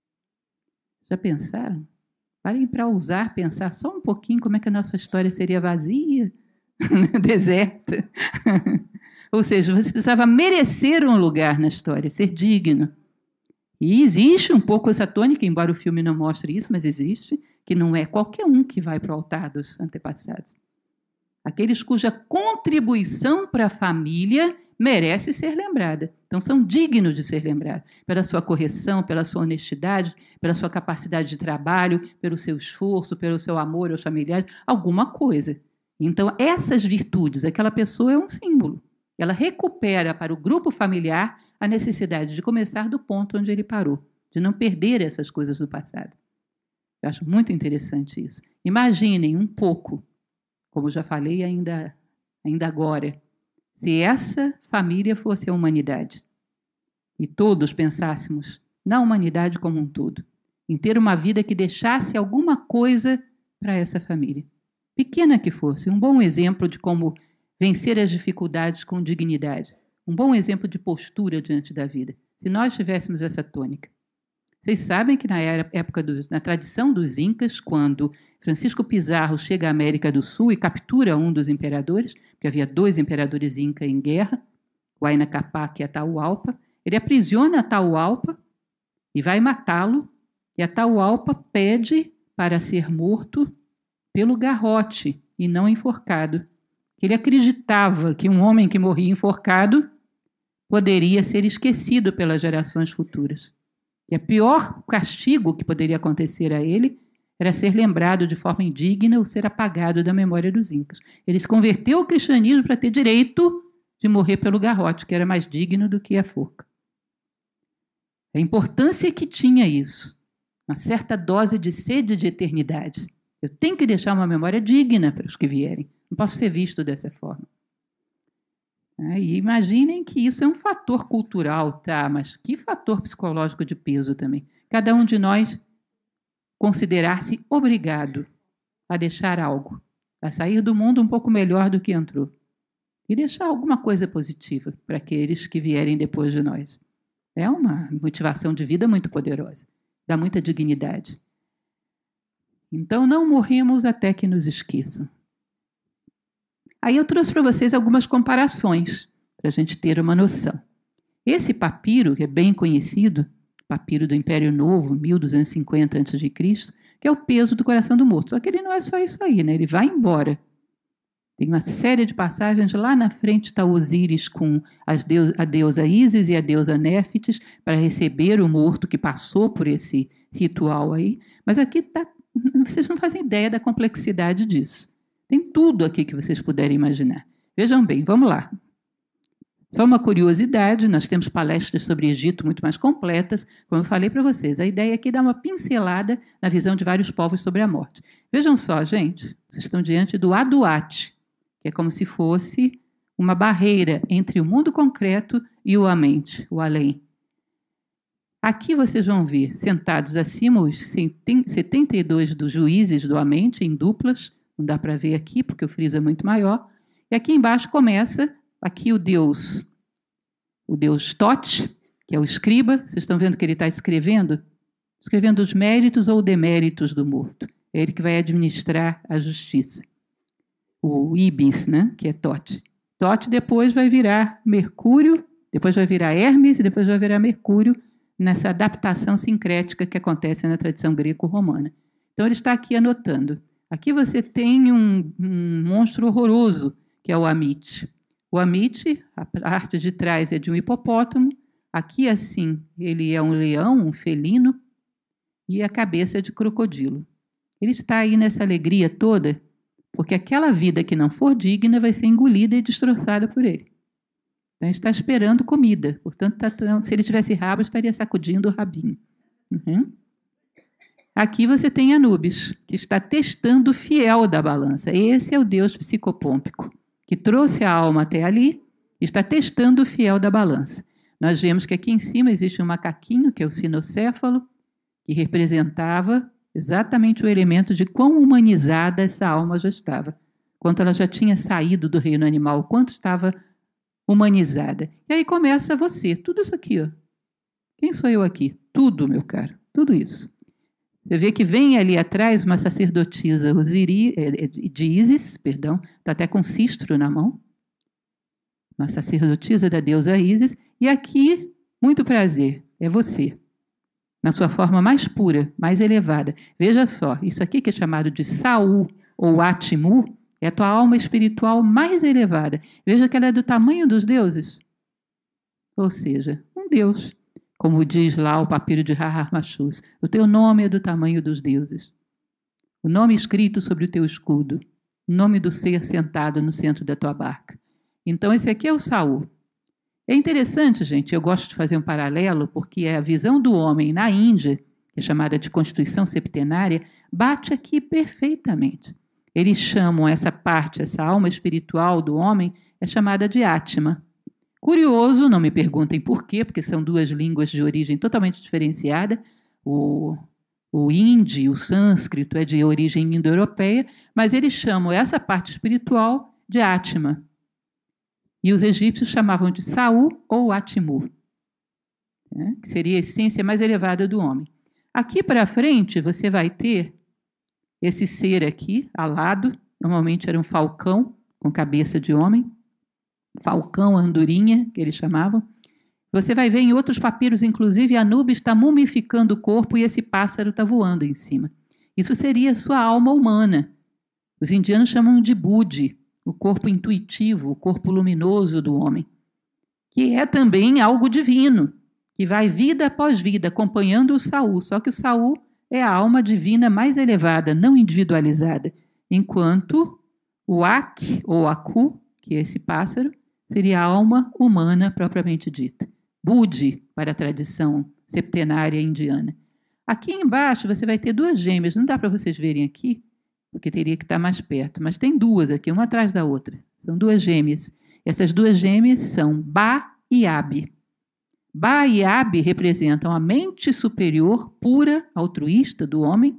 Já pensaram? Parem para ousar pensar só um pouquinho como é que a nossa história seria vazia, deserta. Ou seja, você precisava merecer um lugar na história, ser digno. E existe um pouco essa tônica, embora o filme não mostre isso, mas existe, que não é qualquer um que vai para o altar dos antepassados. Aqueles cuja contribuição para a família merece ser lembrada. Então, são dignos de ser lembrados pela sua correção, pela sua honestidade, pela sua capacidade de trabalho, pelo seu esforço, pelo seu amor aos familiares, alguma coisa. Então, essas virtudes, aquela pessoa é um símbolo. Ela recupera para o grupo familiar a necessidade de começar do ponto onde ele parou, de não perder essas coisas do passado. Eu acho muito interessante isso. Imaginem um pouco, como já falei ainda, ainda agora, se essa família fosse a humanidade e todos pensássemos na humanidade como um todo, em ter uma vida que deixasse alguma coisa para essa família, pequena que fosse, um bom exemplo de como vencer as dificuldades com dignidade, um bom exemplo de postura diante da vida, se nós tivéssemos essa tônica. Vocês sabem que na época dos, na tradição dos Incas, quando Francisco Pizarro chega à América do Sul e captura um dos imperadores, porque havia dois imperadores Inca em guerra, o Huayna Capac e Atahualpa, ele aprisiona Atahualpa e vai matá-lo, e Atahualpa pede para ser morto pelo garrote e não enforcado. Ele acreditava que um homem que morria enforcado poderia ser esquecido pelas gerações futuras. E o pior castigo que poderia acontecer a ele era ser lembrado de forma indigna ou ser apagado da memória dos Incas. Ele se converteu ao cristianismo para ter direito de morrer pelo garrote, que era mais digno do que a forca. A importância que tinha isso, uma certa dose de sede de eternidade. Eu tenho que deixar uma memória digna para os que vierem. Não posso ser visto dessa forma. É, e imaginem que isso é um fator cultural, tá? Mas que fator psicológico de peso também. Cada um de nós considerar-se obrigado a deixar algo, a sair do mundo um pouco melhor do que entrou. E deixar alguma coisa positiva para aqueles que vierem depois de nós. É uma motivação de vida muito poderosa, dá muita dignidade. Então, não morremos até que nos esqueçam. Aí eu trouxe para vocês algumas comparações, para a gente ter uma noção. Esse papiro, que é bem conhecido, papiro do Império Novo, mil duzentos e cinquenta antes de Cristo, que é o peso do coração do morto. Só que ele não é só isso aí, né? Ele vai embora. Tem uma série de passagens. Lá na frente está Osíris com as deus, a deusa Ísis e a deusa Néfites para receber o morto que passou por esse ritual aí. Mas aqui tá, vocês não fazem ideia da complexidade disso. Tem tudo aqui que vocês puderem imaginar. Vejam bem, vamos lá. Só uma curiosidade, nós temos palestras sobre Egito muito mais completas, como eu falei para vocês. A ideia aqui é dar uma pincelada na visão de vários povos sobre a morte. Vejam só, gente, vocês estão diante do Aduate, que é como se fosse uma barreira entre o mundo concreto e o amente, o além. Aqui vocês vão ver, sentados acima, os setenta e dois dos juízes do Amente, em duplas. Não dá para ver aqui, porque o friso é muito maior. E aqui embaixo começa, aqui o deus, o deus Tote, que é o escriba. Vocês estão vendo que ele está escrevendo? Escrevendo os méritos ou deméritos do morto. É ele que vai administrar a justiça. O Ibis, né, que é Tote. Tote depois vai virar Mercúrio, depois vai virar Hermes e depois vai virar Mercúrio, nessa adaptação sincrética que acontece na tradição greco-romana. Então, ele está aqui anotando. Aqui você tem um, um monstro horroroso, que é o Amit. O Amit, a parte de trás é de um hipopótamo, aqui, assim, ele é um leão, um felino, e a cabeça é de crocodilo. Ele está aí nessa alegria toda, porque aquela vida que não for digna vai ser engolida e destroçada por ele. Então, ele está esperando comida. Portanto, tá, se ele tivesse rabo, estaria sacudindo o rabinho. Uhum. Aqui você tem Anubis, que está testando o fiel da balança. Esse é o deus psicopômpico, que trouxe a alma até ali, está testando o fiel da balança. Nós vemos que aqui em cima existe um macaquinho, que é o sinocéfalo, que representava exatamente o elemento de quão humanizada essa alma já estava. Quanto ela já tinha saído do reino animal, quanto estava humanizada. E aí começa você, tudo isso aqui. Ó. Quem sou eu aqui? Tudo, meu caro, tudo isso. Você vê que vem ali atrás uma sacerdotisa Osiri, de Ísis, perdão, está até com cistro na mão, uma sacerdotisa da deusa Ísis, e aqui, muito prazer, é você, na sua forma mais pura, mais elevada. Veja só, isso aqui que é chamado de Saul ou Atmu, é a tua alma espiritual mais elevada. Veja que ela é do tamanho dos deuses, ou seja, um deus. Como diz lá o papiro de Har-Har-Machus, o teu nome é do tamanho dos deuses. O nome escrito sobre o teu escudo, o nome do ser sentado no centro da tua barca. Então esse aqui é o Saul. É interessante, gente, eu gosto de fazer um paralelo, porque a visão do homem na Índia, que é chamada de Constituição Septenária, bate aqui perfeitamente. Eles chamam essa parte, essa alma espiritual do homem, é chamada de Atma. Curioso, não me perguntem por quê, porque são duas línguas de origem totalmente diferenciada. O, o hindi, o sânscrito é de origem indo-europeia, mas eles chamam essa parte espiritual de Atma. E os egípcios chamavam de Saul ou Atmu, né, que seria a essência mais elevada do homem. Aqui para frente você vai ter esse ser aqui, alado, normalmente era um falcão com cabeça de homem, falcão, andorinha, que eles chamavam. Você vai ver em outros papiros, inclusive, Anubis está mumificando o corpo e esse pássaro está voando em cima. Isso seria a sua alma humana. Os indianos chamam de Budi, o corpo intuitivo, o corpo luminoso do homem, que é também algo divino, que vai vida após vida, acompanhando o Saul. Só que o Saul é a alma divina mais elevada, não individualizada, enquanto o Ak, ou Aku, que é esse pássaro, seria a alma humana propriamente dita. Budi, para a tradição septenária indiana. Aqui embaixo você vai ter duas gêmeas, não dá para vocês verem aqui, porque teria que estar mais perto, mas tem duas aqui, uma atrás da outra. São duas gêmeas. Essas duas gêmeas são Ba e Abi. Ba e Abi representam a mente superior, pura, altruísta do homem,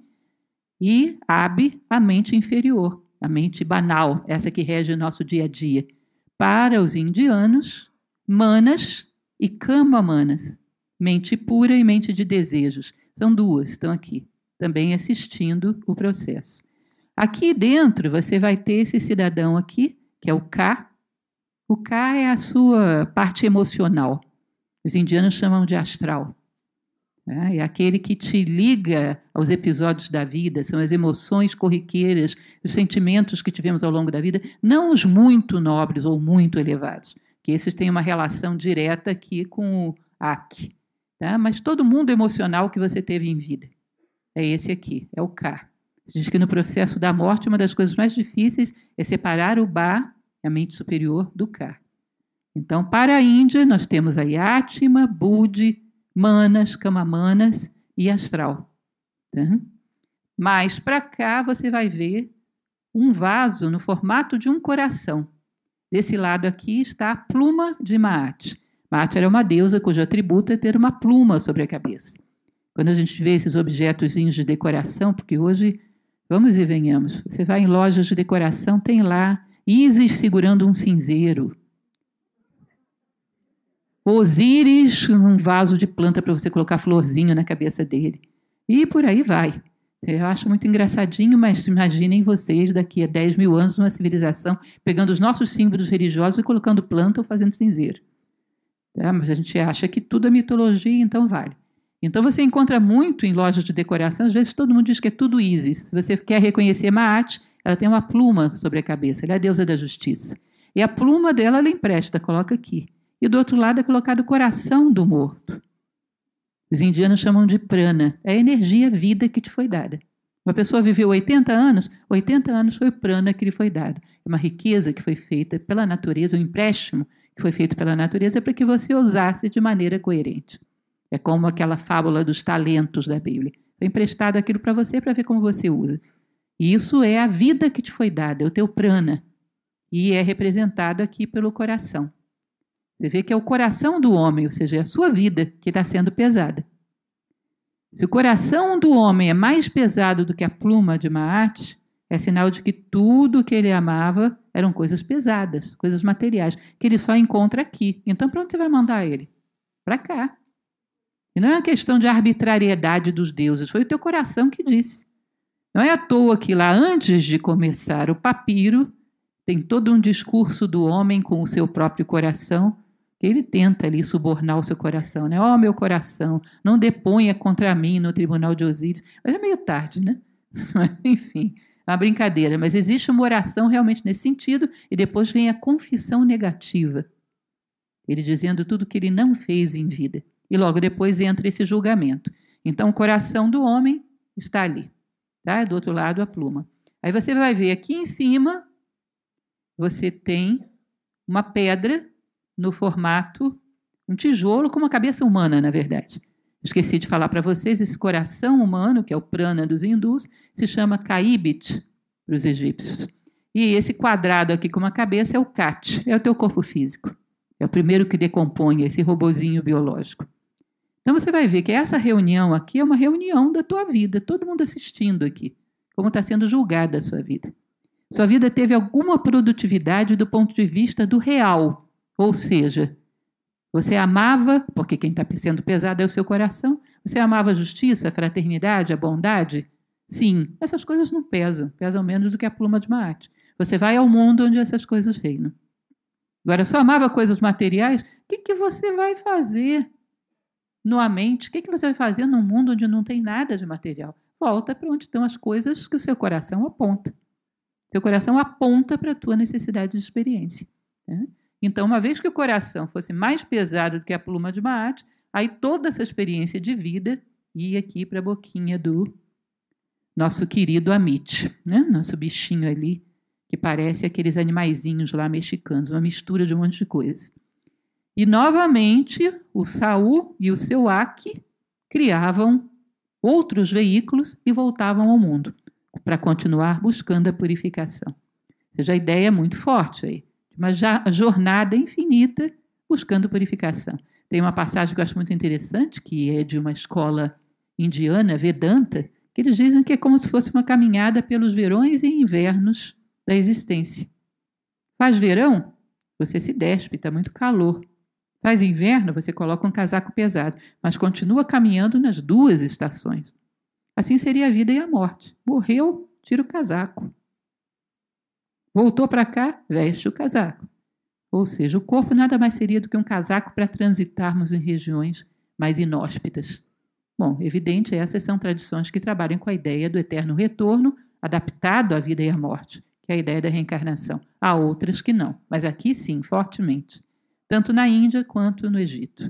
e Abi, a mente inferior, a mente banal, essa que rege o nosso dia a dia. Para os indianos, manas e kama manas, mente pura e mente de desejos. São duas, estão aqui, também assistindo o processo. Aqui dentro você vai ter esse cidadão aqui, que é o Ka. O Ka é a sua parte emocional. Os indianos chamam de astral. É aquele que te liga aos episódios da vida, são as emoções corriqueiras, os sentimentos que tivemos ao longo da vida, não os muito nobres ou muito elevados, que esses têm uma relação direta aqui com o Ak, tá? Mas todo mundo emocional que você teve em vida. É esse aqui, é o Ka. Se diz que no processo da morte, uma das coisas mais difíceis é separar o Ba, a mente superior, do Ka. Então, para a Índia, nós temos aí Atma, Budi, Manas, Kamamanas e Astral. Tá? Mas para cá você vai ver um vaso no formato de um coração. Desse lado aqui está a pluma de Maat. Maat era uma deusa cujo atributo é ter uma pluma sobre a cabeça. Quando a gente vê esses objetos de decoração, porque hoje, vamos e venhamos, você vai em lojas de decoração, tem lá Ísis segurando um cinzeiro, Osíris, um vaso de planta para você colocar florzinho na cabeça dele. E por aí vai. Eu acho muito engraçadinho, mas imaginem vocês daqui a dez mil anos numa civilização pegando os nossos símbolos religiosos e colocando planta ou fazendo cinzeiro. Tá? Mas a gente acha que tudo é mitologia, então vale. Então você encontra muito em lojas de decoração, às vezes todo mundo diz que é tudo Ísis. Se você quer reconhecer Maat, ela tem uma pluma sobre a cabeça, ela é a deusa da justiça. E a pluma dela ela empresta, coloca aqui. E do outro lado é colocado o coração do morto. Os indianos chamam de prana. É a energia, a vida que te foi dada. Uma pessoa viveu oitenta anos, oitenta anos foi o prana que lhe foi dado. É uma riqueza que foi feita pela natureza, um empréstimo que foi feito pela natureza para que você usasse de maneira coerente. É como aquela fábula dos talentos da Bíblia. Foi emprestado aquilo para você para ver como você usa. E isso é a vida que te foi dada, é o teu prana. E é representado aqui pelo coração. Você vê que é o coração do homem, ou seja, é a sua vida que está sendo pesada. Se o coração do homem é mais pesado do que a pluma de Maat, é sinal de que tudo que ele amava eram coisas pesadas, coisas materiais, que ele só encontra aqui. Então, para onde você vai mandar ele? Para cá. E não é uma questão de arbitrariedade dos deuses, foi o teu coração que disse. Não é à toa que lá, antes de começar o papiro, tem todo um discurso do homem com o seu próprio coração, que ele tenta ali subornar o seu coração, né? Ó, oh, meu coração, não deponha contra mim no tribunal de Osíris. Mas é meio tarde, né? Enfim, é uma brincadeira. Mas existe uma oração realmente nesse sentido, e depois vem a confissão negativa. Ele dizendo tudo que ele não fez em vida. E logo depois entra esse julgamento. Então, o coração do homem está ali. Tá? Do outro lado, a pluma. Aí você vai ver aqui em cima, você tem uma pedra no formato, um tijolo com uma cabeça humana, na verdade. Esqueci de falar para vocês, esse coração humano, que é o prana dos hindus, se chama Kaibit para os egípcios. E esse quadrado aqui com uma cabeça é o Kat, é o teu corpo físico. É o primeiro que decompõe esse robozinho biológico. Então você vai ver que essa reunião aqui é uma reunião da tua vida, todo mundo assistindo aqui, como está sendo julgada a sua vida. Sua vida teve alguma produtividade do ponto de vista do real. Ou seja, você amava, porque quem está sendo pesado é o seu coração, você amava a justiça, a fraternidade, a bondade? Sim, essas coisas não pesam, pesam menos do que a pluma de Maat. Você vai ao mundo onde essas coisas reinam. Agora, só amava coisas materiais, o que, que você vai fazer numa mente? O que, que você vai fazer num mundo onde não tem nada de material? Volta para onde estão as coisas que o seu coração aponta. Seu coração aponta para a tua necessidade de experiência. Né? Então, uma vez que o coração fosse mais pesado do que a pluma de Maat, aí toda essa experiência de vida ia aqui para a boquinha do nosso querido Amit, né? Nosso bichinho ali, que parece aqueles animaizinhos lá mexicanos, uma mistura de um monte de coisas. E, novamente, o Saul e o seu Aki criavam outros veículos e voltavam ao mundo para continuar buscando a purificação. Ou seja, a ideia é muito forte aí. Uma jornada infinita buscando purificação. Tem uma passagem que eu acho muito interessante, que é de uma escola indiana, Vedanta, que eles dizem que é como se fosse uma caminhada pelos verões e invernos da existência. Faz verão, você se despe, está muito calor. Faz inverno, você coloca um casaco pesado, mas continua caminhando nas duas estações. Assim seria a vida e a morte. Morreu, tira o casaco. Voltou para cá, veste o casaco. Ou seja, o corpo nada mais seria do que um casaco para transitarmos em regiões mais inóspitas. Bom, evidente, essas são tradições que trabalham com a ideia do eterno retorno, adaptado à vida e à morte, que é a ideia da reencarnação. Há outras que não, mas aqui sim, fortemente. Tanto na Índia quanto no Egito.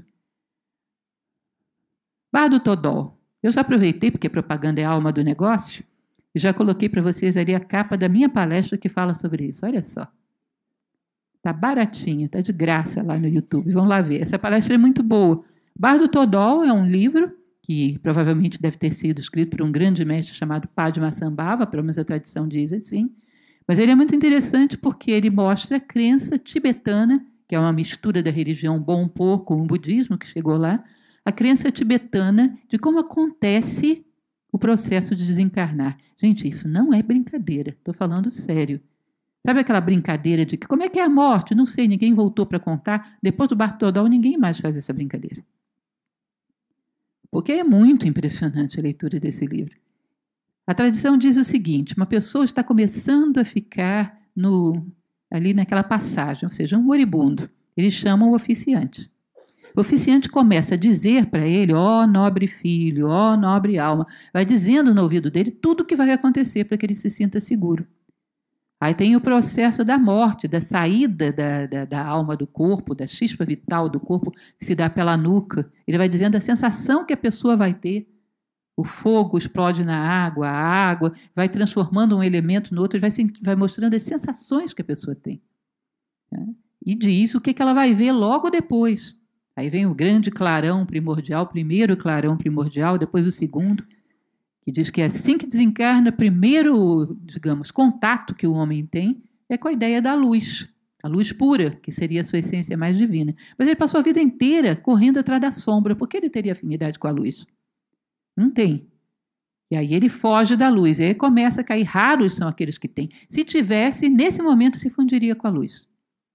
Bardo Todol. Eu já aproveitei, porque propaganda é a alma do negócio, e já coloquei para vocês ali a capa da minha palestra que fala sobre isso. Olha só. Está baratinho, está de graça lá no YouTube. Vão lá ver. Essa palestra é muito boa. Bardo Todol é um livro que provavelmente deve ter sido escrito por um grande mestre chamado Padmasambhava, pelo menos a tradição diz assim. Mas ele é muito interessante porque ele mostra a crença tibetana, que é uma mistura da religião Bonpo com o budismo que chegou lá, a crença tibetana de como acontece o processo de desencarnar. Gente, isso não é brincadeira, estou falando sério. Sabe aquela brincadeira de que como é que é a morte? Não sei, ninguém voltou para contar. Depois do Bardo Todol, ninguém mais faz essa brincadeira. Porque é muito impressionante a leitura desse livro. A tradição diz o seguinte, uma pessoa está começando a ficar no, ali naquela passagem, ou seja, um moribundo. Eles chamam o oficiante. O oficiante começa a dizer para ele, ó oh, nobre filho, ó oh, nobre alma, vai dizendo no ouvido dele tudo o que vai acontecer para que ele se sinta seguro. Aí tem o processo da morte, da saída da, da, da alma do corpo, da chispa vital do corpo, que se dá pela nuca. Ele vai dizendo a sensação que a pessoa vai ter. O fogo explode na água, a água vai transformando um elemento no outro, vai, vai mostrando as sensações que a pessoa tem. E diz o que ela vai ver logo depois. Aí vem o grande clarão primordial, primeiro clarão primordial, depois o segundo. que diz que assim que desencarna, o primeiro, digamos, contato que o homem tem é com a ideia da luz, a luz pura, que seria a sua essência mais divina. Mas ele passou a vida inteira correndo atrás da sombra. Por que ele teria afinidade com a luz? Não tem. E aí ele foge da luz, e aí começa a cair. Raros são aqueles que têm. Se tivesse, nesse momento se fundiria com a luz.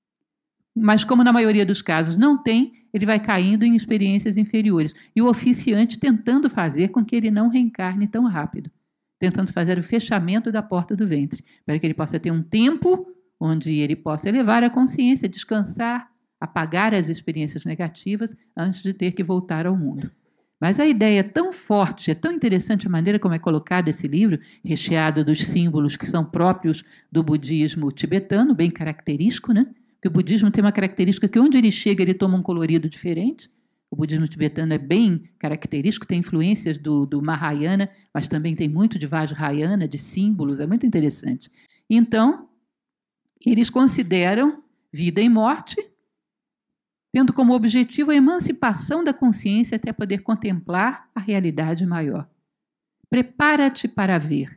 Mas como na maioria dos casos não tem, ele vai caindo em experiências inferiores. E o oficiante tentando fazer com que ele não reencarne tão rápido. Tentando fazer o fechamento da porta do ventre, para que ele possa ter um tempo onde ele possa elevar a consciência, descansar, apagar as experiências negativas antes de ter que voltar ao mundo. Mas a ideia é tão forte, é tão interessante a maneira como é colocado esse livro, recheado dos símbolos que são próprios do budismo tibetano, bem característico, né? Porque o budismo tem uma característica que onde ele chega ele toma um colorido diferente. O budismo tibetano é bem característico, tem influências do, do Mahayana, mas também tem muito de Vajrayana, de símbolos, é muito interessante. Então, eles consideram vida e morte, tendo como objetivo a emancipação da consciência até poder contemplar a realidade maior. Prepara-te para ver.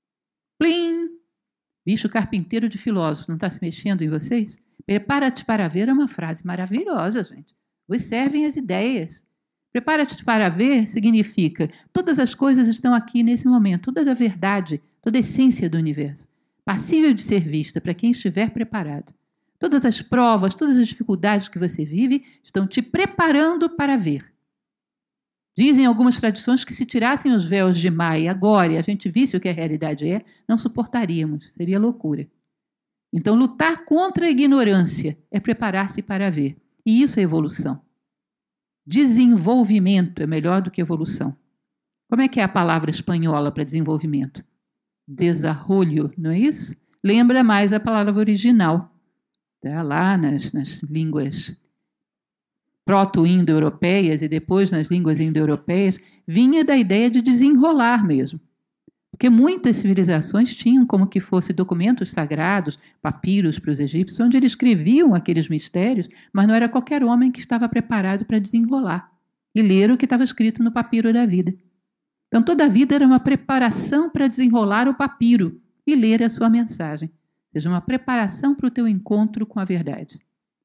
Plim! Bicho carpinteiro de filósofo, não está se mexendo em vocês? Prepara-te para ver é uma frase maravilhosa, gente. Observem as ideias. Prepara-te para ver significa todas as coisas estão aqui nesse momento, toda a verdade, toda a essência do universo, passível de ser vista para quem estiver preparado. Todas as provas, todas as dificuldades que você vive estão te preparando para ver. Dizem algumas tradições que se tirassem os véus de Maia agora e a gente visse o que a realidade é, não suportaríamos, seria loucura. Então, lutar contra a ignorância é preparar-se para ver. E isso é evolução. Desenvolvimento é melhor do que evolução. Como é que é a palavra espanhola para desenvolvimento? Desarrollo, não é isso? Lembra mais a palavra original. Tá? Lá nas, nas línguas proto-indo-europeias e depois nas línguas indo-europeias, vinha da ideia de desenrolar mesmo. Porque muitas civilizações tinham como que fosse documentos sagrados, papiros para os egípcios, onde eles escreviam aqueles mistérios, mas não era qualquer homem que estava preparado para desenrolar e ler o que estava escrito no papiro da vida. Então, toda a vida era uma preparação para desenrolar o papiro e ler a sua mensagem. Ou seja, uma preparação para o teu encontro com a verdade.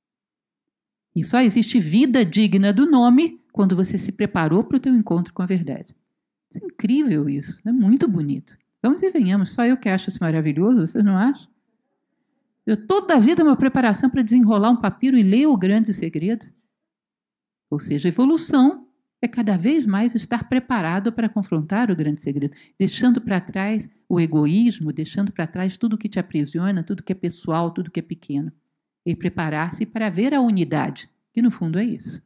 E só existe vida digna do nome quando você se preparou para o teu encontro com a verdade. É incrível isso, é muito bonito. Vamos e venhamos, só eu que acho isso maravilhoso, vocês não acham? Eu, toda a vida é uma preparação para desenrolar um papiro e ler o grande segredo. Ou seja, a evolução é cada vez mais estar preparado para confrontar o grande segredo, deixando para trás o egoísmo, deixando para trás tudo que te aprisiona, tudo que é pessoal, tudo que é pequeno. E preparar-se para ver a unidade, que no fundo é isso.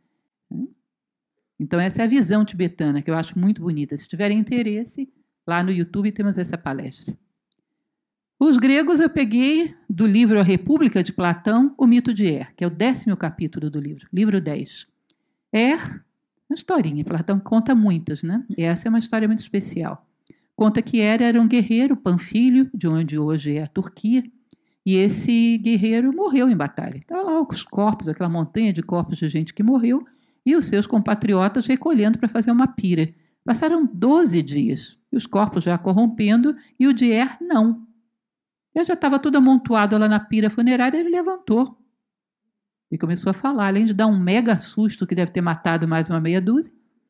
Então, essa é a visão tibetana, que eu acho muito bonita. Se tiverem interesse, lá no YouTube temos essa palestra. Os gregos eu peguei do livro A República de Platão, o mito de Er, que é o décimo capítulo do livro, livro dez. Er, uma historinha, Platão conta muitas, né? E essa é uma história muito especial. Conta que Er era um guerreiro panfílio, de onde hoje é a Turquia, e esse guerreiro morreu em batalha. Estava lá os corpos, aquela montanha de corpos de gente que morreu, e os seus compatriotas recolhendo para fazer uma pira. Passaram doze dias, e os corpos já corrompendo, e o de Er não. Ele já estava tudo amontoado lá na pira funerária, ele levantou. E começou a falar, além de dar um mega susto, que deve ter matado mais uma meia dúzia.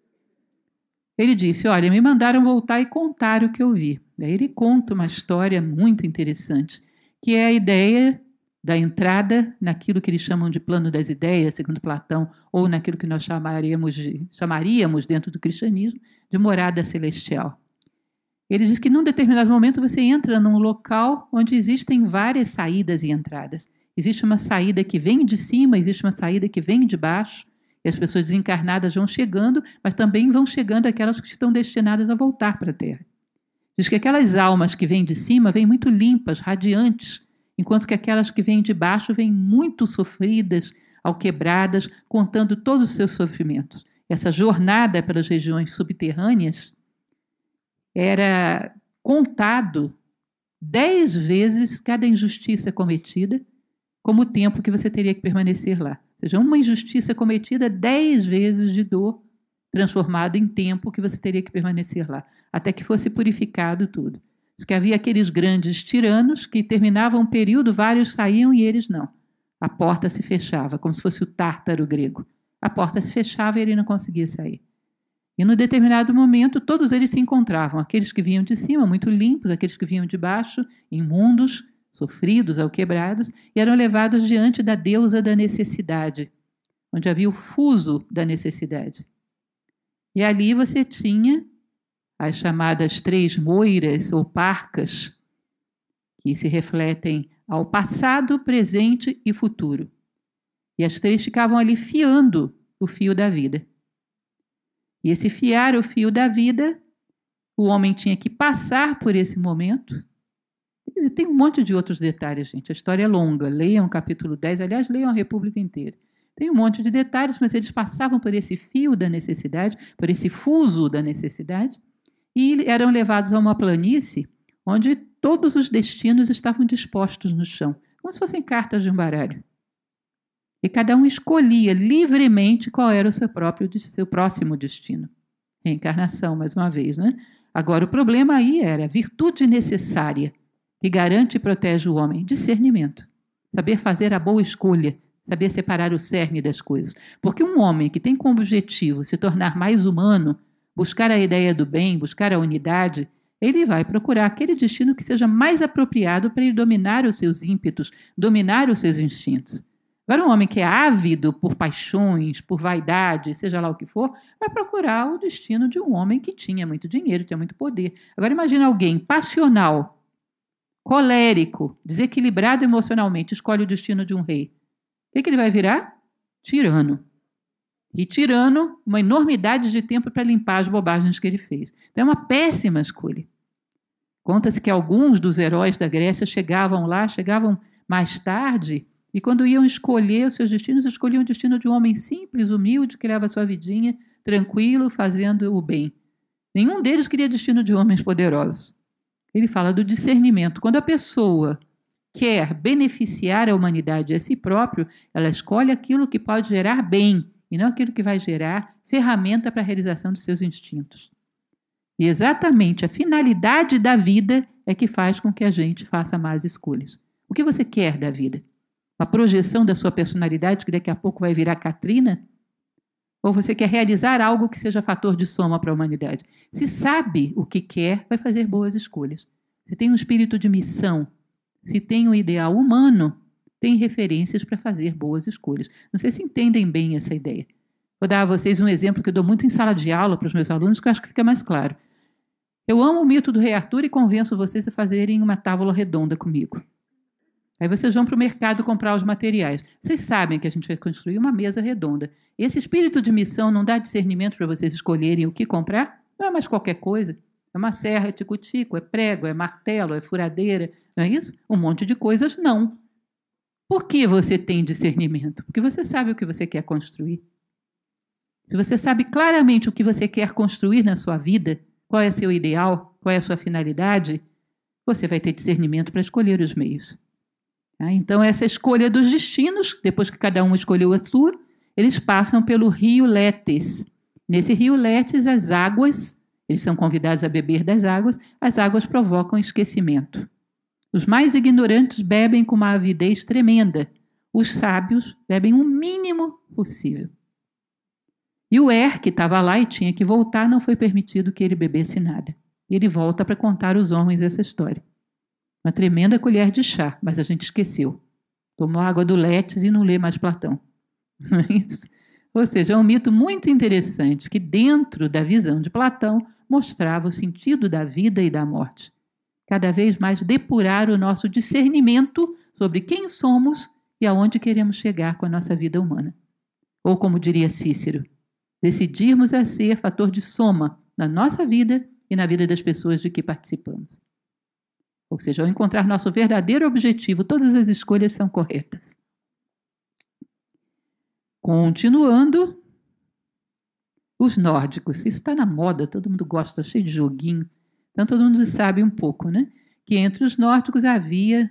Ele disse, olha, me mandaram voltar e contar o que eu vi. Daí ele conta uma história muito interessante, que é a ideia da entrada naquilo que eles chamam de plano das ideias, segundo Platão, ou naquilo que nós chamaríamos, de, chamaríamos dentro do cristianismo, de morada celestial. Ele diz que num determinado momento você entra num local onde existem várias saídas e entradas. Existe uma saída que vem de cima, existe uma saída que vem de baixo, e as pessoas desencarnadas vão chegando, mas também vão chegando aquelas que estão destinadas a voltar para a Terra. Diz que aquelas almas que vêm de cima vêm muito limpas, radiantes, enquanto que aquelas que vêm de baixo vêm muito sofridas, alquebradas, contando todos os seus sofrimentos. Essa jornada pelas regiões subterrâneas era contado dez vezes cada injustiça cometida, como o tempo que você teria que permanecer lá. Ou seja, uma injustiça cometida dez vezes de dor transformado em tempo que você teria que permanecer lá, até que fosse purificado tudo. Diz que havia aqueles grandes tiranos que terminavam um período, vários saíam e eles não. A porta se fechava, como se fosse o tártaro grego. A porta se fechava e ele não conseguia sair. E, num determinado momento, todos eles se encontravam. Aqueles que vinham de cima, muito limpos, aqueles que vinham de baixo, imundos, sofridos ou quebrados, e eram levados diante da deusa da necessidade, onde havia o fuso da necessidade. E ali você tinha as chamadas três moiras ou parcas, que se refletem ao passado, presente e futuro. E as três ficavam ali fiando o fio da vida. E esse fiar o fio da vida, o homem tinha que passar por esse momento. E tem um monte de outros detalhes, gente. A história é longa. Leiam o capítulo dez, aliás, leiam a República inteira. Tem um monte de detalhes, mas eles passavam por esse fio da necessidade, por esse fuso da necessidade, e eram levados a uma planície onde todos os destinos estavam dispostos no chão, como se fossem cartas de um baralho. E cada um escolhia livremente qual era o seu próprio, seu próximo destino. Reencarnação, mais uma vez, né? Agora, o problema aí era a virtude necessária que garante e protege o homem: discernimento. Saber fazer a boa escolha, saber separar o cerne das coisas. Porque um homem que tem como objetivo se tornar mais humano, buscar a ideia do bem, buscar a unidade, ele vai procurar aquele destino que seja mais apropriado para ele dominar os seus ímpetos, dominar os seus instintos. Agora, um homem que é ávido por paixões, por vaidade, seja lá o que for, vai procurar o destino de um homem que tinha muito dinheiro, tinha muito poder. Agora, imagina alguém passional, colérico, desequilibrado emocionalmente, escolhe o destino de um rei. O que, que ele vai virar? Tirano. E tirano, uma enormidade de tempo para limpar as bobagens que ele fez. Então, é uma péssima escolha. Conta-se que alguns dos heróis da Grécia chegavam lá, chegavam mais tarde, e quando iam escolher os seus destinos, escolhiam o destino de um homem simples, humilde, que leva a sua vidinha, tranquilo, fazendo o bem. Nenhum deles queria destino de homens poderosos. Ele fala do discernimento. Quando a pessoa quer beneficiar a humanidade a si próprio, ela escolhe aquilo que pode gerar bem, e não aquilo que vai gerar ferramenta para a realização dos seus instintos. E exatamente a finalidade da vida é que faz com que a gente faça más escolhas. O que você quer da vida? Uma projeção da sua personalidade que daqui a pouco vai virar Katrina? Ou você quer realizar algo que seja fator de soma para a humanidade? Se sabe o que quer, vai fazer boas escolhas. Se tem um espírito de missão, se tem um ideal humano, tem referências para fazer boas escolhas. Não sei se entendem bem essa ideia. Vou dar a vocês um exemplo que eu dou muito em sala de aula para os meus alunos, que eu acho que fica mais claro. Eu amo o mito do Rei Arthur e convenço vocês a fazerem uma tábua redonda comigo. Aí vocês vão para o mercado comprar os materiais. Vocês sabem que a gente vai construir uma mesa redonda. Esse espírito de missão não dá discernimento para vocês escolherem o que comprar? Não é mais qualquer coisa. É uma serra, é tico-tico, é prego, é martelo, é furadeira. Não é isso? Um monte de coisas, não. Por que você tem discernimento? Porque você sabe o que você quer construir. Se você sabe claramente o que você quer construir na sua vida, qual é seu ideal, qual é a sua finalidade, você vai ter discernimento para escolher os meios. Então, essa escolha dos destinos, depois que cada um escolheu a sua, eles passam pelo rio Létes. Nesse rio Létes, as águas, eles são convidados a beber das águas, as águas provocam esquecimento. Os mais ignorantes bebem com uma avidez tremenda. Os sábios bebem o mínimo possível. E o Er, que estava lá e tinha que voltar, não foi permitido que ele bebesse nada. Ele volta para contar aos homens essa história. Uma tremenda colher de chá, mas a gente esqueceu. Tomou água do Létes e não lê mais Platão. Não é isso? Ou seja, é um mito muito interessante que, dentro da visão de Platão, mostrava o sentido da vida e da morte. Cada vez mais depurar o nosso discernimento sobre quem somos e aonde queremos chegar com a nossa vida humana. Ou, como diria Cícero, decidirmos a ser fator de soma na nossa vida e na vida das pessoas de que participamos. Ou seja, ao encontrar nosso verdadeiro objetivo, todas as escolhas são corretas. Continuando, os nórdicos. Isso está na moda, todo mundo gosta, cheio de joguinho. Então, todo mundo sabe um pouco, né? Que entre os nórdicos havia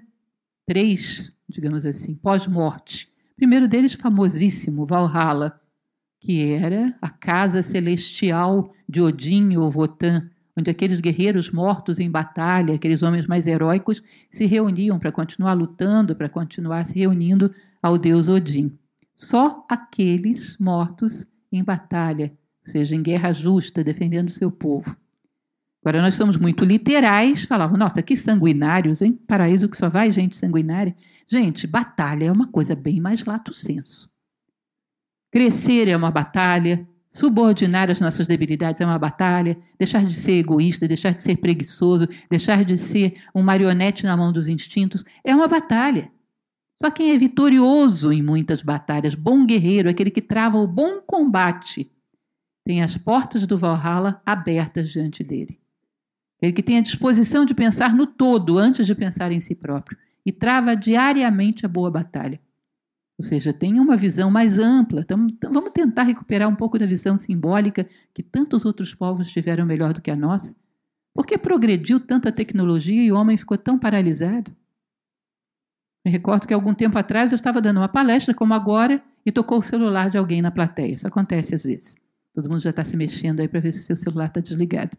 três, digamos assim, pós-morte. O primeiro deles, famosíssimo, Valhalla, que era a casa celestial de Odin ou Wotan, onde aqueles guerreiros mortos em batalha, aqueles homens mais heróicos, se reuniam para continuar lutando, para continuar se reunindo ao deus Odin. Só aqueles mortos em batalha, ou seja, em guerra justa, defendendo o seu povo. Agora, nós somos muito literais, falavam, nossa, que sanguinários, hein? Paraíso que só vai gente sanguinária. Gente, batalha é uma coisa bem mais lato sensu. Crescer é uma batalha, subordinar as nossas debilidades é uma batalha, deixar de ser egoísta, deixar de ser preguiçoso, deixar de ser um marionete na mão dos instintos, é uma batalha. Só quem é vitorioso em muitas batalhas, bom guerreiro, aquele que trava o bom combate, tem as portas do Valhalla abertas diante dele. Aquele que tem a disposição de pensar no todo antes de pensar em si próprio e trava diariamente a boa batalha. Ou seja, tem uma visão mais ampla. Então, vamos tentar recuperar um pouco da visão simbólica que tantos outros povos tiveram melhor do que a nossa. Por que progrediu tanto a tecnologia e o homem ficou tão paralisado? Me recordo que algum tempo atrás eu estava dando uma palestra, como agora, e tocou o celular de alguém na plateia. Isso acontece às vezes. Todo mundo já está se mexendo aí para ver se o seu celular está desligado.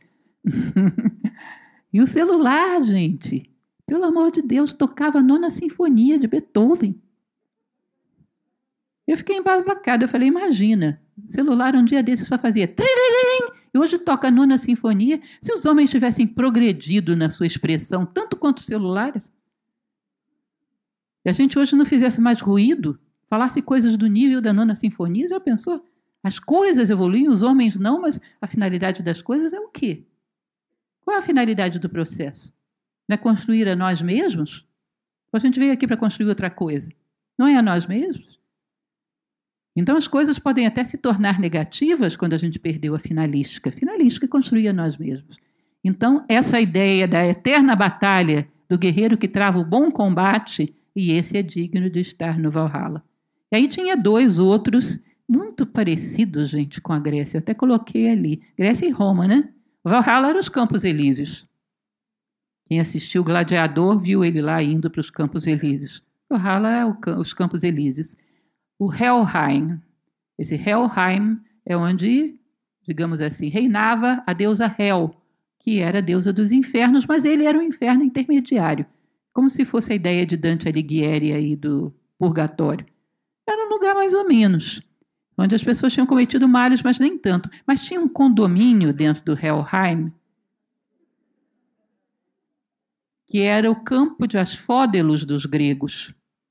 E o celular, gente, pelo amor de Deus, tocava a nona sinfonia de Beethoven. Eu fiquei embasbacada. Eu falei, imagina, celular um dia desse só fazia tiririm, e hoje toca a nona sinfonia. Se os homens tivessem progredido na sua expressão, tanto quanto os celulares, e a gente hoje não fizesse mais ruído, falasse coisas do nível da nona sinfonia, já pensou? As coisas evoluem, os homens não, mas a finalidade das coisas é o quê? Qual é a finalidade do processo? Não é construir a nós mesmos? Ou a gente veio aqui para construir outra coisa? Não é a nós mesmos? Então as coisas podem até se tornar negativas quando a gente perdeu a finalística. A finalística é construir a nós mesmos. Então essa ideia da eterna batalha do guerreiro que trava o bom combate, e esse é digno de estar no Valhalla. E aí tinha dois outros muito parecidos, gente, com a Grécia. Eu até coloquei ali. Grécia e Roma, né? O Valhalla era os Campos Elíseos. Quem assistiu o Gladiador viu ele lá indo para os Campos Elíseos. O Valhalla é o, os Campos Elíseos. O Helheim. Esse Helheim é onde, digamos assim, reinava a deusa Hel, que era a deusa dos infernos, mas ele era um inferno intermediário. Como se fosse a ideia de Dante Alighieri aí do purgatório. Era um lugar mais ou menos, onde as pessoas tinham cometido males, mas nem tanto. Mas tinha um condomínio dentro do Helheim, que era o campo de Asfódelos dos gregos.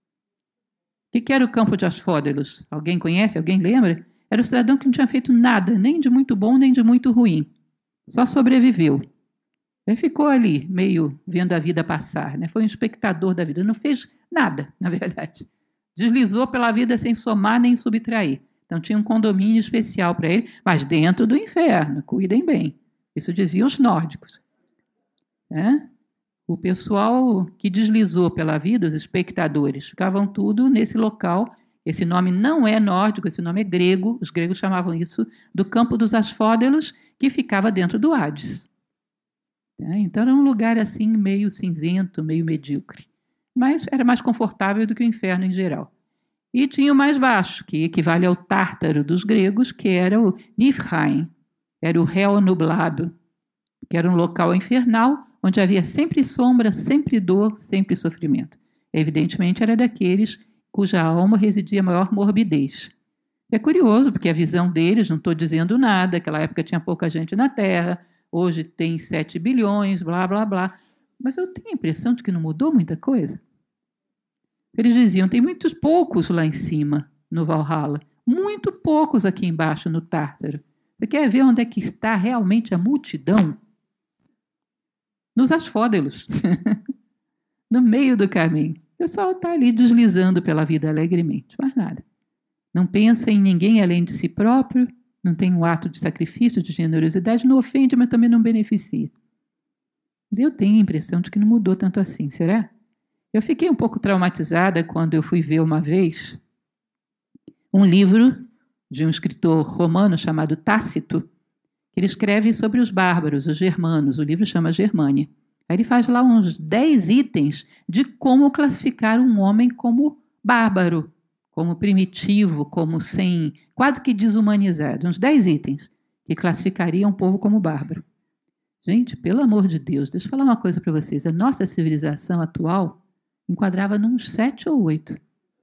O que era o campo de Asfódelos? Alguém conhece? Alguém lembra? Era o cidadão que não tinha feito nada, nem de muito bom, nem de muito ruim. Só sobreviveu. Ele ficou ali, meio vendo a vida passar, né? Foi um espectador da vida, não fez nada, na verdade. Deslizou pela vida sem somar nem subtrair. Então tinha um condomínio especial para ele, mas dentro do inferno, cuidem bem. Isso diziam os nórdicos. É? O pessoal que deslizou pela vida, os espectadores, ficavam tudo nesse local. Esse nome não é nórdico, esse nome é grego. Os gregos chamavam isso do campo dos Asfódelos, que ficava dentro do Hades. É? Então era um lugar assim meio cinzento, meio medíocre. Mas era mais confortável do que o inferno em geral. E tinha o mais baixo, que equivale ao Tártaro dos gregos, que era o Niflheim, era o réu nublado, que era um local infernal, onde havia sempre sombra, sempre dor, sempre sofrimento. Evidentemente era daqueles cuja alma residia maior morbidez. É curioso, porque a visão deles, não estou dizendo nada, naquela época tinha pouca gente na Terra, hoje tem sete bilhões, blá, blá, blá. Mas eu tenho a impressão de que não mudou muita coisa. Eles diziam, tem muitos poucos lá em cima, no Valhalla, muito poucos aqui embaixo, no Tártaro. Você quer ver onde é que está realmente a multidão? Nos Asfódelos, no meio do caminho. O pessoal está ali deslizando pela vida alegremente, mais nada. Não pensa em ninguém além de si próprio, não tem um ato de sacrifício, de generosidade, não ofende, mas também não beneficia. Eu tenho a impressão de que não mudou tanto assim, será? Eu fiquei um pouco traumatizada quando eu fui ver uma vez um livro de um escritor romano chamado Tácito, que ele escreve sobre os bárbaros, os germanos. O livro chama Germânia. Aí ele faz lá uns dez itens de como classificar um homem como bárbaro, como primitivo, como sem, quase que desumanizado, uns dez itens que classificariam o povo como bárbaro. Gente, pelo amor de Deus, deixa eu falar uma coisa para vocês. A nossa civilização atual enquadrava nos sete ou oito.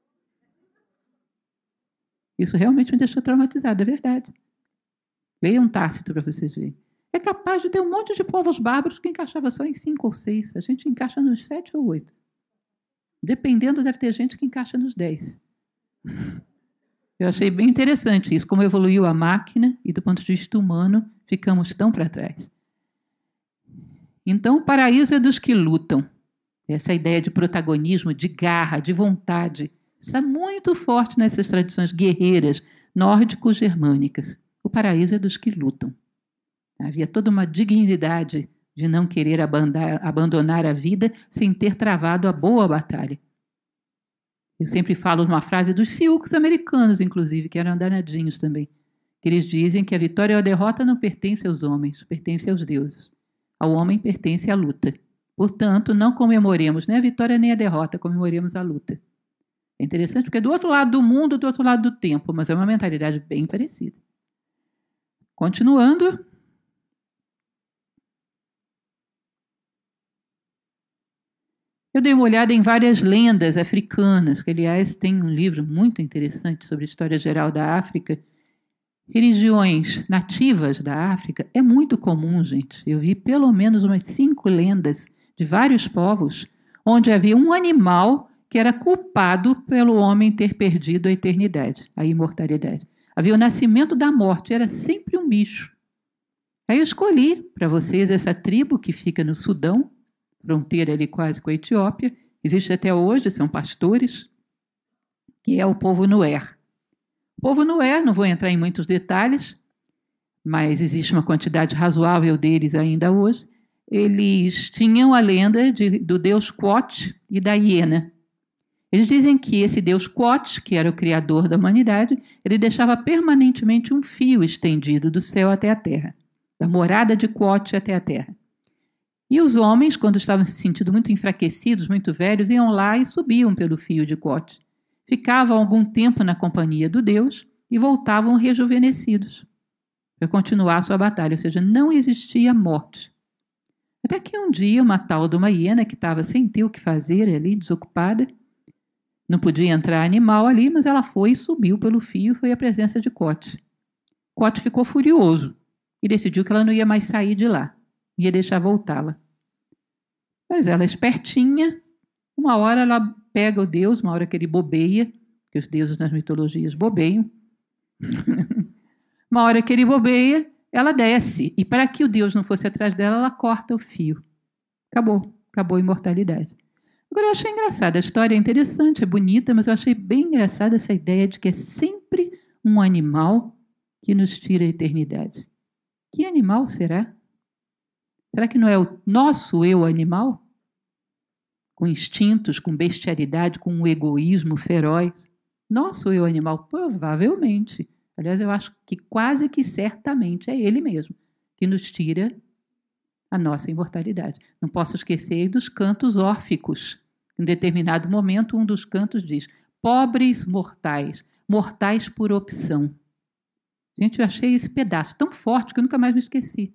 Isso realmente me deixou traumatizada, é verdade. Leiam Tácito para vocês verem. É capaz de ter um monte de povos bárbaros que encaixava só em cinco ou seis. A gente encaixa nos sete ou oito. Dependendo, deve ter gente que encaixa nos dez. Eu achei bem interessante isso, como evoluiu a máquina e, do ponto de vista humano, ficamos tão para trás. Então, o paraíso é dos que lutam. Essa ideia de protagonismo, de garra, de vontade, está muito forte nessas tradições guerreiras nórdico-germânicas. O paraíso é dos que lutam. Havia toda uma dignidade de não querer abandonar a vida sem ter travado a boa batalha. Eu sempre falo uma frase dos Sioux americanos, inclusive, que eram danadinhos também, que eles dizem que a vitória ou a derrota não pertence aos homens, pertence aos deuses. Ao homem pertence a luta. Portanto, não comemoremos nem a vitória nem a derrota, comemoremos a luta. É interessante porque é do outro lado do mundo, do outro lado do tempo, mas é uma mentalidade bem parecida. Continuando. Eu dei uma olhada em várias lendas africanas, que, aliás, tem um livro muito interessante sobre a história geral da África. Religiões nativas da África é muito comum, gente. Eu vi pelo menos umas cinco lendas de vários povos, onde havia um animal que era culpado pelo homem ter perdido a eternidade, a imortalidade. Havia o nascimento da morte, era sempre um bicho. Aí eu escolhi para vocês essa tribo que fica no Sudão, fronteira ali quase com a Etiópia, existe até hoje, são pastores, que é o povo Nuer. O povo Nuer, não vou entrar em muitos detalhes, mas existe uma quantidade razoável deles ainda hoje. Eles tinham a lenda de, do deus Quoth e da hiena. Eles dizem que esse deus Quoth, que era o criador da humanidade, ele deixava permanentemente um fio estendido do céu até a terra, da morada de Quoth até a terra. E os homens, quando estavam se sentindo muito enfraquecidos, muito velhos, iam lá e subiam pelo fio de Quoth. Ficavam algum tempo na companhia do Deus e voltavam rejuvenescidos para continuar a sua batalha, ou seja, não existia morte. Até que um dia uma tal de uma hiena que estava sem ter o que fazer ali, desocupada, não podia entrar animal ali, mas ela foi e subiu pelo fio, foi à presença de Quoth. Quoth ficou furioso e decidiu que ela não ia mais sair de lá, ia deixar voltá-la. Mas ela, espertinha, uma hora ela pega o deus, uma hora que ele bobeia, que os deuses nas mitologias bobeiam, uma hora que ele bobeia, ela desce, e para que o deus não fosse atrás dela, ela corta o fio. Acabou, acabou a imortalidade. Agora, eu achei engraçada, a história é interessante, é bonita, mas eu achei bem engraçada essa ideia de que é sempre um animal que nos tira a eternidade. Que animal será? Será que não é o nosso eu animal? Com instintos, com bestialidade, com um egoísmo feroz? Nosso eu animal? Provavelmente. Aliás, eu acho que quase que certamente é ele mesmo que nos tira a nossa imortalidade. Não posso esquecer dos cantos órficos. Em determinado momento, um dos cantos diz: pobres mortais, mortais por opção. Gente, eu achei esse pedaço tão forte que eu nunca mais me esqueci.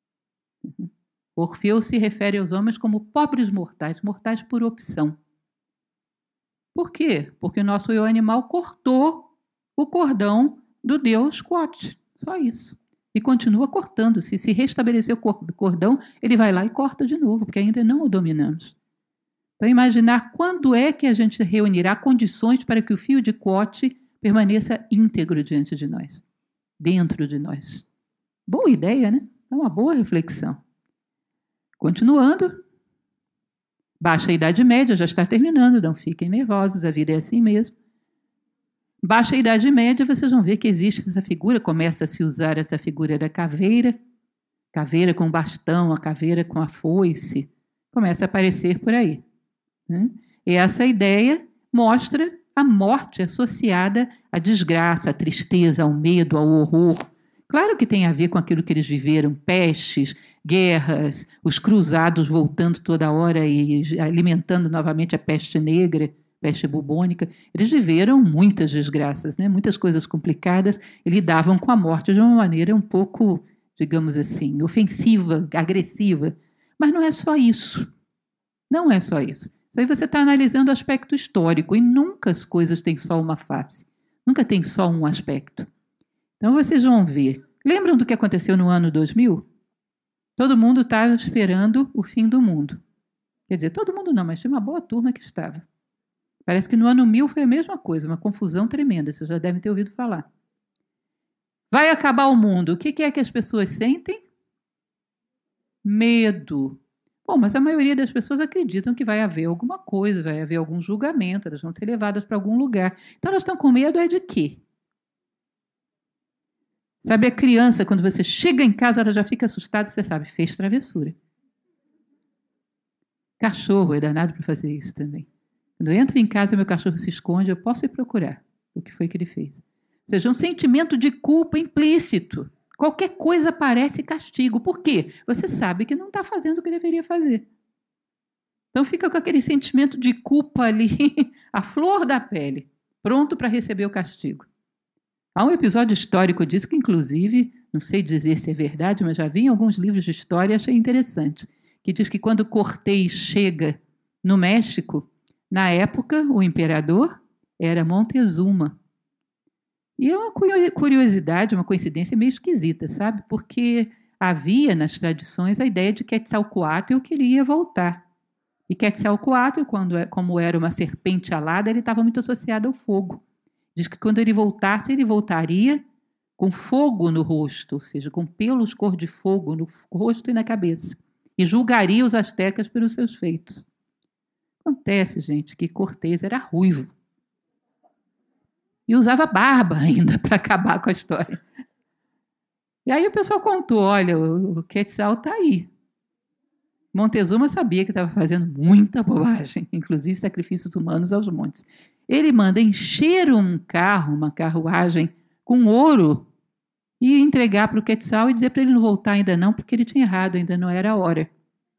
Orfeu se refere aos homens como pobres mortais, mortais por opção. Por quê? Porque o nosso eu animal cortou o cordão do deus Quoth. Só isso. E continua cortando. Se se restabelecer o cordão, ele vai lá e corta de novo, porque ainda não o dominamos. Então, imaginar quando é que a gente reunirá condições para que o fio de Quoth permaneça íntegro diante de nós, dentro de nós. Boa ideia, né? É uma boa reflexão. Continuando. Baixa Idade Média, já está terminando, não fiquem nervosos, a vida é assim mesmo. Baixa Idade Média, vocês vão ver que existe essa figura, começa a se usar essa figura da caveira, caveira com bastão, a caveira com a foice, começa a aparecer por aí. E essa ideia mostra a morte associada à desgraça, à tristeza, ao medo, ao horror. Claro que tem a ver com aquilo que eles viveram, pestes, guerras, os cruzados voltando toda hora e alimentando novamente a peste negra, peste bubônica. Eles viveram muitas desgraças, né? Muitas coisas complicadas, e lidavam com a morte de uma maneira um pouco, digamos assim, ofensiva, agressiva. Mas não é só isso. Não é só isso. Isso aí você está analisando o aspecto histórico, e nunca as coisas têm só uma face. Nunca tem só um aspecto. Então vocês vão ver. Lembram do que aconteceu no ano dois mil? Todo mundo estava esperando o fim do mundo. Quer dizer, todo mundo não, mas tinha uma boa turma que estava. Parece que no ano mil foi a mesma coisa, uma confusão tremenda, vocês já devem ter ouvido falar. Vai acabar o mundo. O que é que as pessoas sentem? Medo. Bom, mas a maioria das pessoas acreditam que vai haver alguma coisa, vai haver algum julgamento, elas vão ser levadas para algum lugar. Então elas estão com medo é de quê? Sabe, a criança, quando você chega em casa, ela já fica assustada, você sabe, fez travessura. Cachorro é danado para fazer isso também. Quando eu entro em casa e meu cachorro se esconde, eu posso ir procurar o que foi que ele fez. Ou seja, um sentimento de culpa implícito. Qualquer coisa parece castigo. Por quê? Você sabe que não está fazendo o que deveria fazer. Então fica com aquele sentimento de culpa ali, a flor da pele, pronto para receber o castigo. Há um episódio histórico disso que, inclusive, não sei dizer se é verdade, mas já vi em alguns livros de história e achei interessante, que diz que quando Cortés chega no México, na época, o imperador era Montezuma. E é uma curiosidade, uma coincidência meio esquisita, sabe? Porque havia nas tradições a ideia de Quetzalcoatl que ele ia voltar. E Quetzalcoatl, quando, como era uma serpente alada, ele estava muito associado ao fogo. Diz que quando ele voltasse, ele voltaria com fogo no rosto, ou seja, com pelos cor de fogo no rosto e na cabeça. E julgaria os astecas pelos seus feitos. Acontece, gente, que Cortés era ruivo. E usava barba ainda para acabar com a história. E aí o pessoal contou, olha, o Quetzal está aí. Montezuma sabia que estava fazendo muita bobagem, inclusive sacrifícios humanos aos montes. Ele manda encher um carro, uma carruagem, com ouro e entregar para o Quetzal e dizer para ele não voltar ainda não, porque ele tinha errado, ainda não era a hora.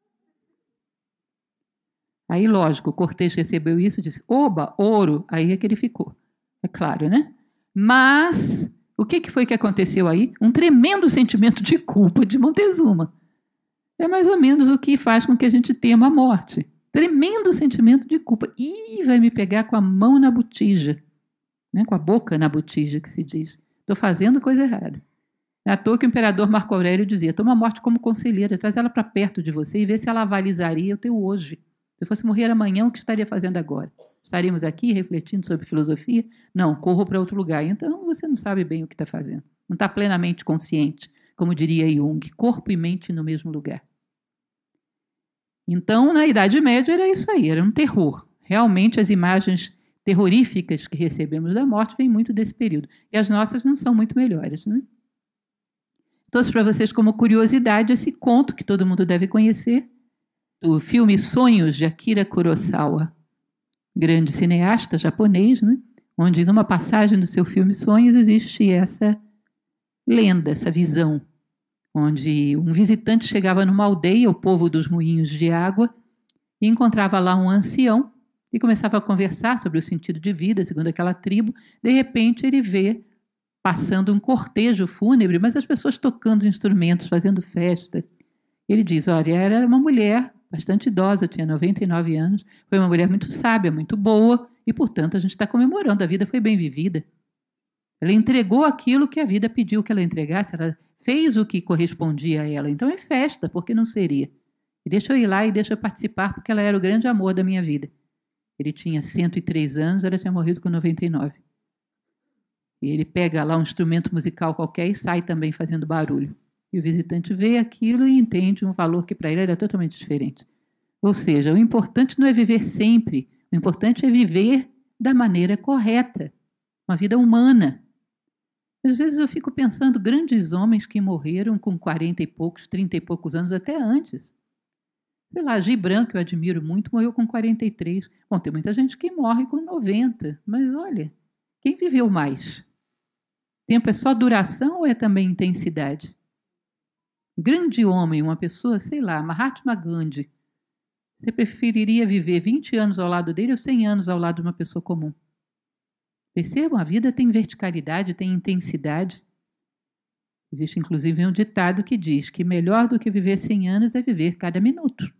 Aí, lógico, Cortés recebeu isso e disse, oba, ouro, aí é que ele ficou. É claro, né? Mas o que foi que aconteceu aí? Um tremendo sentimento de culpa de Montezuma. É mais ou menos o que faz com que a gente tema a morte. Tremendo sentimento de culpa. Ih, vai me pegar com a mão na botija. Né? Com a boca na botija, que se diz. Estou fazendo coisa errada. É à toa que o imperador Marco Aurélio dizia, toma a morte como conselheira, traz ela para perto de você e vê se ela avalizaria o teu hoje. Se eu fosse morrer amanhã, o que estaria fazendo agora? Estaríamos aqui refletindo sobre filosofia? Não, corro para outro lugar. Então você não sabe bem o que está fazendo. Não está plenamente consciente, como diria Jung, corpo e mente no mesmo lugar. Então, na Idade Média era isso aí, era um terror. Realmente as imagens terroríficas que recebemos da morte vêm muito desse período. E as nossas não são muito melhores, né? Trouxe para vocês como curiosidade esse conto que todo mundo deve conhecer, do filme Sonhos, de Akira Kurosawa, grande cineasta japonês, né? Onde numa passagem do seu filme Sonhos existe essa lenda, essa visão, onde um visitante chegava numa aldeia, o povo dos moinhos de água, e encontrava lá um ancião e começava a conversar sobre o sentido de vida, segundo aquela tribo. De repente ele vê passando um cortejo fúnebre, mas as pessoas tocando instrumentos, fazendo festa. Ele diz, olha, era uma mulher bastante idosa, tinha noventa e nove anos, foi uma mulher muito sábia, muito boa, e, portanto, a gente está comemorando, a vida foi bem vivida. Ela entregou aquilo que a vida pediu que ela entregasse, ela fez o que correspondia a ela, então é festa, por que não seria? E deixa eu ir lá e deixa eu participar, porque ela era o grande amor da minha vida. Ele tinha cento e três anos, ela tinha morrido com noventa e nove. E ele pega lá um instrumento musical qualquer e sai também fazendo barulho. E o visitante vê aquilo e entende um valor que para ele era totalmente diferente. Ou seja, o importante não é viver sempre, o importante é viver da maneira correta, uma vida humana. Às vezes eu fico pensando, grandes homens que morreram com quarenta e poucos, trinta e poucos anos, até antes. Sei lá, Gibran, que eu admiro muito, morreu com quarenta e três. Bom, tem muita gente que morre com noventa, mas olha, quem viveu mais? Tempo é só duração ou é também intensidade? Grande homem, uma pessoa, sei lá, Mahatma Gandhi, Você preferiria viver vinte anos ao lado dele ou cem anos ao lado de uma pessoa comum? Percebam, a vida tem verticalidade, tem intensidade. Existe, inclusive, um ditado que diz que melhor do que viver cem anos é viver cada minuto.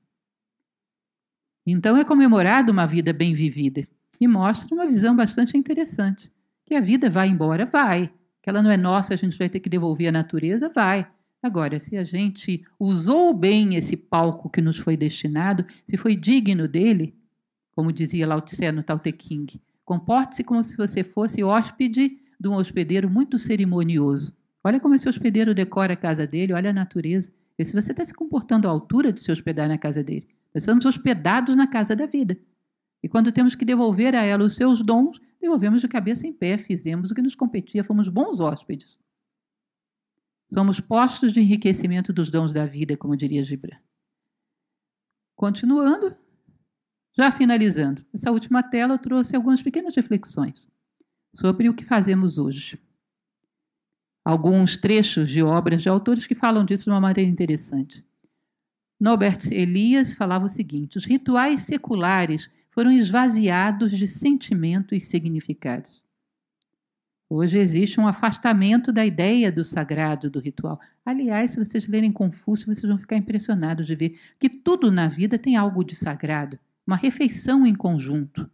Então, é comemorado uma vida bem vivida e mostra uma visão bastante interessante. Que a vida vai embora, vai. Que ela não é nossa, a gente vai ter que devolver à natureza, vai. Agora, se a gente usou bem esse palco que nos foi destinado, se foi digno dele, como dizia Lao Tse no Tao Te Ching, comporte-se como se você fosse hóspede de um hospedeiro muito cerimonioso. Olha como esse hospedeiro decora a casa dele, olha a natureza. Vê se você está se comportando à altura de se hospedar na casa dele. Nós estamos hospedados na casa da vida. E quando temos que devolver a ela os seus dons, devolvemos de cabeça em pé, fizemos o que nos competia, fomos bons hóspedes. Somos postos de enriquecimento dos dons da vida, como diria Gibran. Continuando, já finalizando, essa última tela eu trouxe algumas pequenas reflexões sobre o que fazemos hoje. Alguns trechos de obras de autores que falam disso de uma maneira interessante. Norbert Elias falava o seguinte: os rituais seculares foram esvaziados de sentimento e significados. Hoje existe um afastamento da ideia do sagrado do ritual. Aliás, se vocês lerem Confúcio, vocês vão ficar impressionados de ver que tudo na vida tem algo de sagrado, uma refeição em conjunto.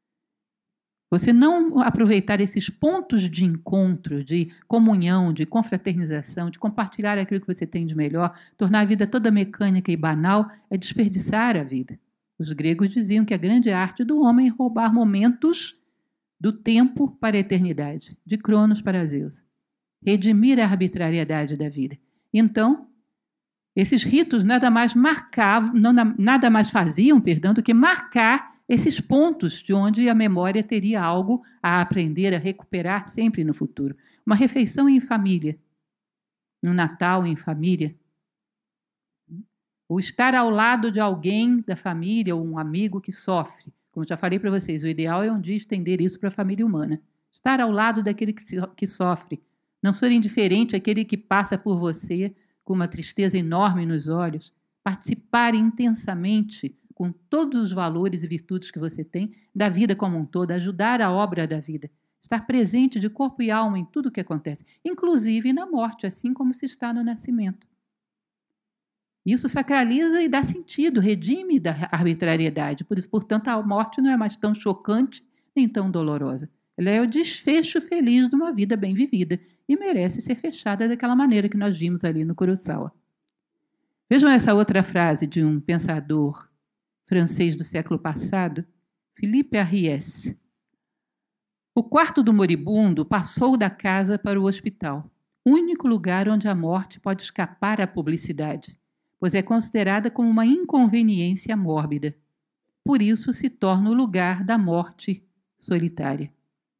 Você não aproveitar esses pontos de encontro, de comunhão, de confraternização, de compartilhar aquilo que você tem de melhor, tornar a vida toda mecânica e banal, é desperdiçar a vida. Os gregos diziam que a grande arte do homem é roubar momentos do tempo para a eternidade, de Cronos para Zeus. Redimir a arbitrariedade da vida. Então, esses ritos nada mais marcavam, não, nada mais faziam, perdão, do que marcar esses pontos de onde a memória teria algo a aprender, a recuperar sempre no futuro. Uma refeição em família, um Natal em família, ou estar ao lado de alguém da família ou um amigo que sofre. Como já falei para vocês, o ideal é um dia estender isso para a família humana. Estar ao lado daquele que, se, que sofre. Não ser indiferente àquele que passa por você com uma tristeza enorme nos olhos. Participar intensamente com todos os valores e virtudes que você tem da vida como um todo. Ajudar a obra da vida. Estar presente de corpo e alma em tudo o que acontece. Inclusive na morte, assim como se está no nascimento. Isso sacraliza e dá sentido, redime da arbitrariedade. Portanto, a morte não é mais tão chocante nem tão dolorosa. Ela é o desfecho feliz de uma vida bem vivida e merece ser fechada daquela maneira que nós vimos ali no Kurosawa. Vejam essa outra frase de um pensador francês do século passado, Philippe Ariès. O quarto do moribundo passou da casa para o hospital, único lugar onde a morte pode escapar à publicidade, pois é considerada como uma inconveniência mórbida. Por isso se torna o lugar da morte solitária.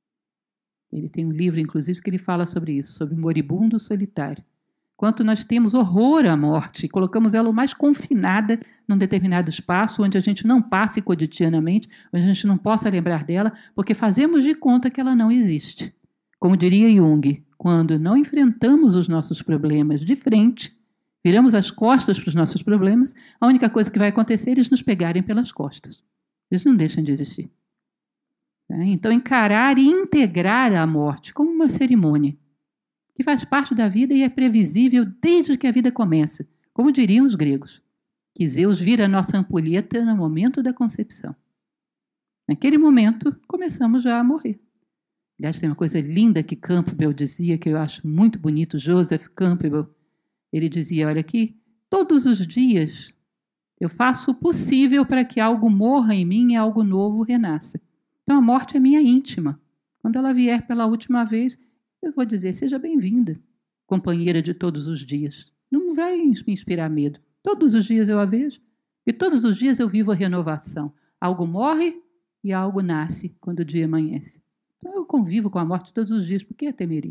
Ele tem um livro, inclusive, que ele fala sobre isso, sobre o moribundo solitário. Quanto nós temos horror à morte, colocamos ela o mais confinada num determinado espaço, onde a gente não passe cotidianamente, onde a gente não possa lembrar dela, porque fazemos de conta que ela não existe. Como diria Jung, quando não enfrentamos os nossos problemas de frente, viramos as costas para os nossos problemas, a única coisa que vai acontecer é eles nos pegarem pelas costas. Eles não deixam de existir. Então, encarar e integrar a morte como uma cerimônia, que faz parte da vida e é previsível desde que a vida começa, como diriam os gregos, que Zeus vira a nossa ampulheta no momento da concepção. Naquele momento, começamos já a morrer. Aliás, tem uma coisa linda que Campbell dizia, que eu acho muito bonito, Joseph Campbell. Ele dizia, olha aqui, todos os dias eu faço o possível para que algo morra em mim e algo novo renasça. Então a morte é minha íntima. Quando ela vier pela última vez, eu vou dizer, seja bem-vinda, companheira de todos os dias. Não vai me inspirar medo. Todos os dias eu a vejo e todos os dias eu vivo a renovação. Algo morre e algo nasce quando o dia amanhece. Então eu convivo com a morte todos os dias, por que a temeria?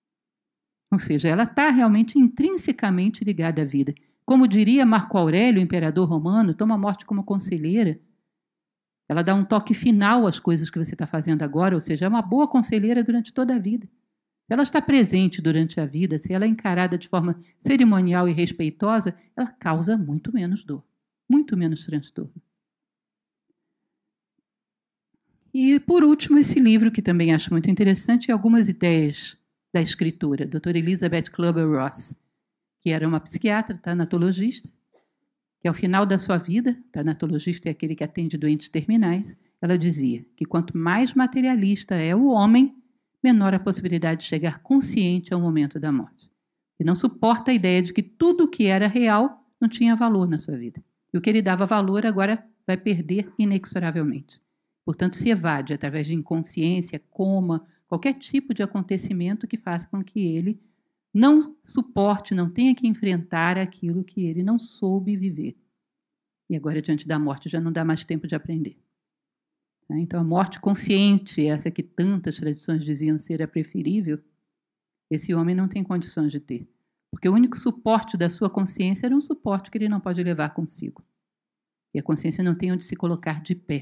Ou seja, ela está realmente intrinsecamente ligada à vida. Como diria Marco Aurélio, imperador romano, toma a morte como conselheira. Ela dá um toque final às coisas que você está fazendo agora, ou seja, é uma boa conselheira durante toda a vida. Se ela está presente durante a vida, se ela é encarada de forma cerimonial e respeitosa, ela causa muito menos dor, muito menos transtorno. E, por último, esse livro, que também acho muito interessante, é algumas ideias da escritora, doutora Elizabeth Kübler-Ross, que era uma psiquiatra, tanatologista, que ao final da sua vida, tanatologista é aquele que atende doentes terminais, ela dizia que quanto mais materialista é o homem, menor a possibilidade de chegar consciente ao momento da morte. E não suporta a ideia de que tudo o que era real não tinha valor na sua vida. E o que ele dava valor agora vai perder inexoravelmente. Portanto, se evade através de inconsciência, coma, qualquer tipo de acontecimento que faça com que ele não suporte, não tenha que enfrentar aquilo que ele não soube viver. E agora, diante da morte, já não dá mais tempo de aprender. Então, a morte consciente, essa que tantas tradições diziam ser a preferível, esse homem não tem condições de ter. Porque o único suporte da sua consciência era um suporte que ele não pode levar consigo. E a consciência não tem onde se colocar de pé.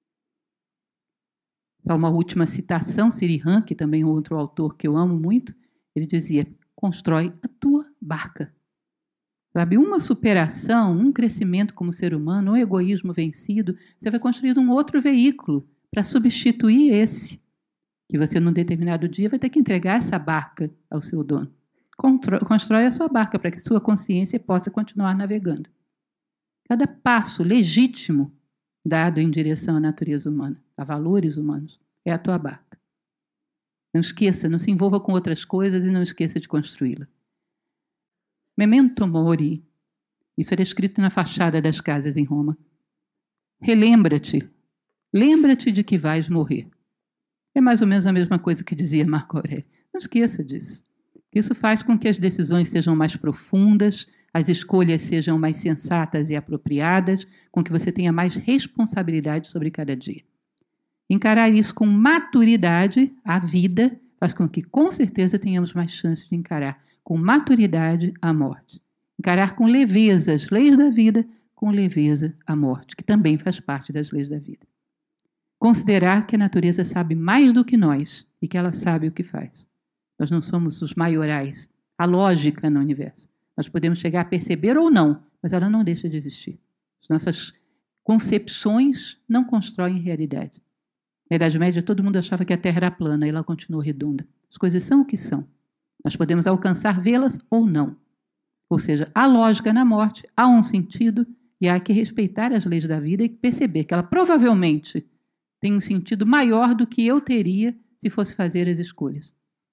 Só uma última citação, Sirihan, que também é outro autor que eu amo muito, ele dizia, constrói a tua barca. Sabe, uma superação, um crescimento como ser humano, um egoísmo vencido, você vai construir um outro veículo para substituir esse, que você, num determinado dia, vai ter que entregar essa barca ao seu dono. Constrói a sua barca para que sua consciência possa continuar navegando. Cada passo legítimo dado em direção à natureza humana, a valores humanos, é a tua barca. Não esqueça, não se envolva com outras coisas e não esqueça de construí-la. Memento mori. Isso era escrito na fachada das casas em Roma. Relembra-te. Lembra-te de que vais morrer. É mais ou menos a mesma coisa que dizia Marco Aurélio. Não esqueça disso. Isso faz com que as decisões sejam mais profundas, as escolhas sejam mais sensatas e apropriadas, com que você tenha mais responsabilidade sobre cada dia. Encarar isso com maturidade, a vida, faz com que, com certeza, tenhamos mais chances de encarar com maturidade a morte. Encarar com leveza as leis da vida, com leveza a morte, que também faz parte das leis da vida. Considerar que a natureza sabe mais do que nós e que ela sabe o que faz. Nós não somos os maiorais, a lógica no universo. Nós podemos chegar a perceber ou não, mas ela não deixa de existir. As nossas concepções não constroem realidade. Na Idade Média, todo mundo achava que a Terra era plana e ela continuou redonda. As coisas são o que são. Nós podemos alcançar vê-las ou não. Ou seja, há lógica na morte, há um sentido e há que respeitar as leis da vida e perceber que ela provavelmente tem um sentido maior do que eu teria se fosse fazer as escolhas.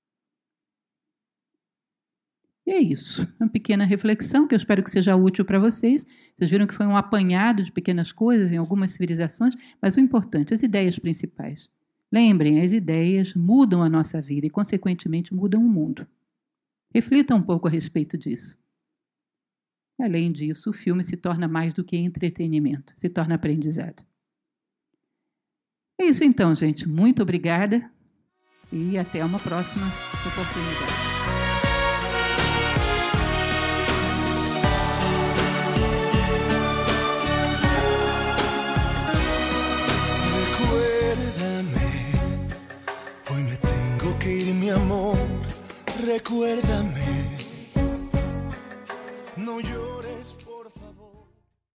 E é isso. Uma pequena reflexão que eu espero que seja útil para vocês. Vocês viram que foi um apanhado de pequenas coisas em algumas civilizações, mas o importante, as ideias principais. Lembrem, as ideias mudam a nossa vida e, consequentemente, mudam o mundo. Reflita um pouco a respeito disso. Além disso, o filme se torna mais do que entretenimento, se torna aprendizado. É isso então, gente. Muito obrigada e até uma próxima oportunidade. Mi amor, recuérdame, no llores.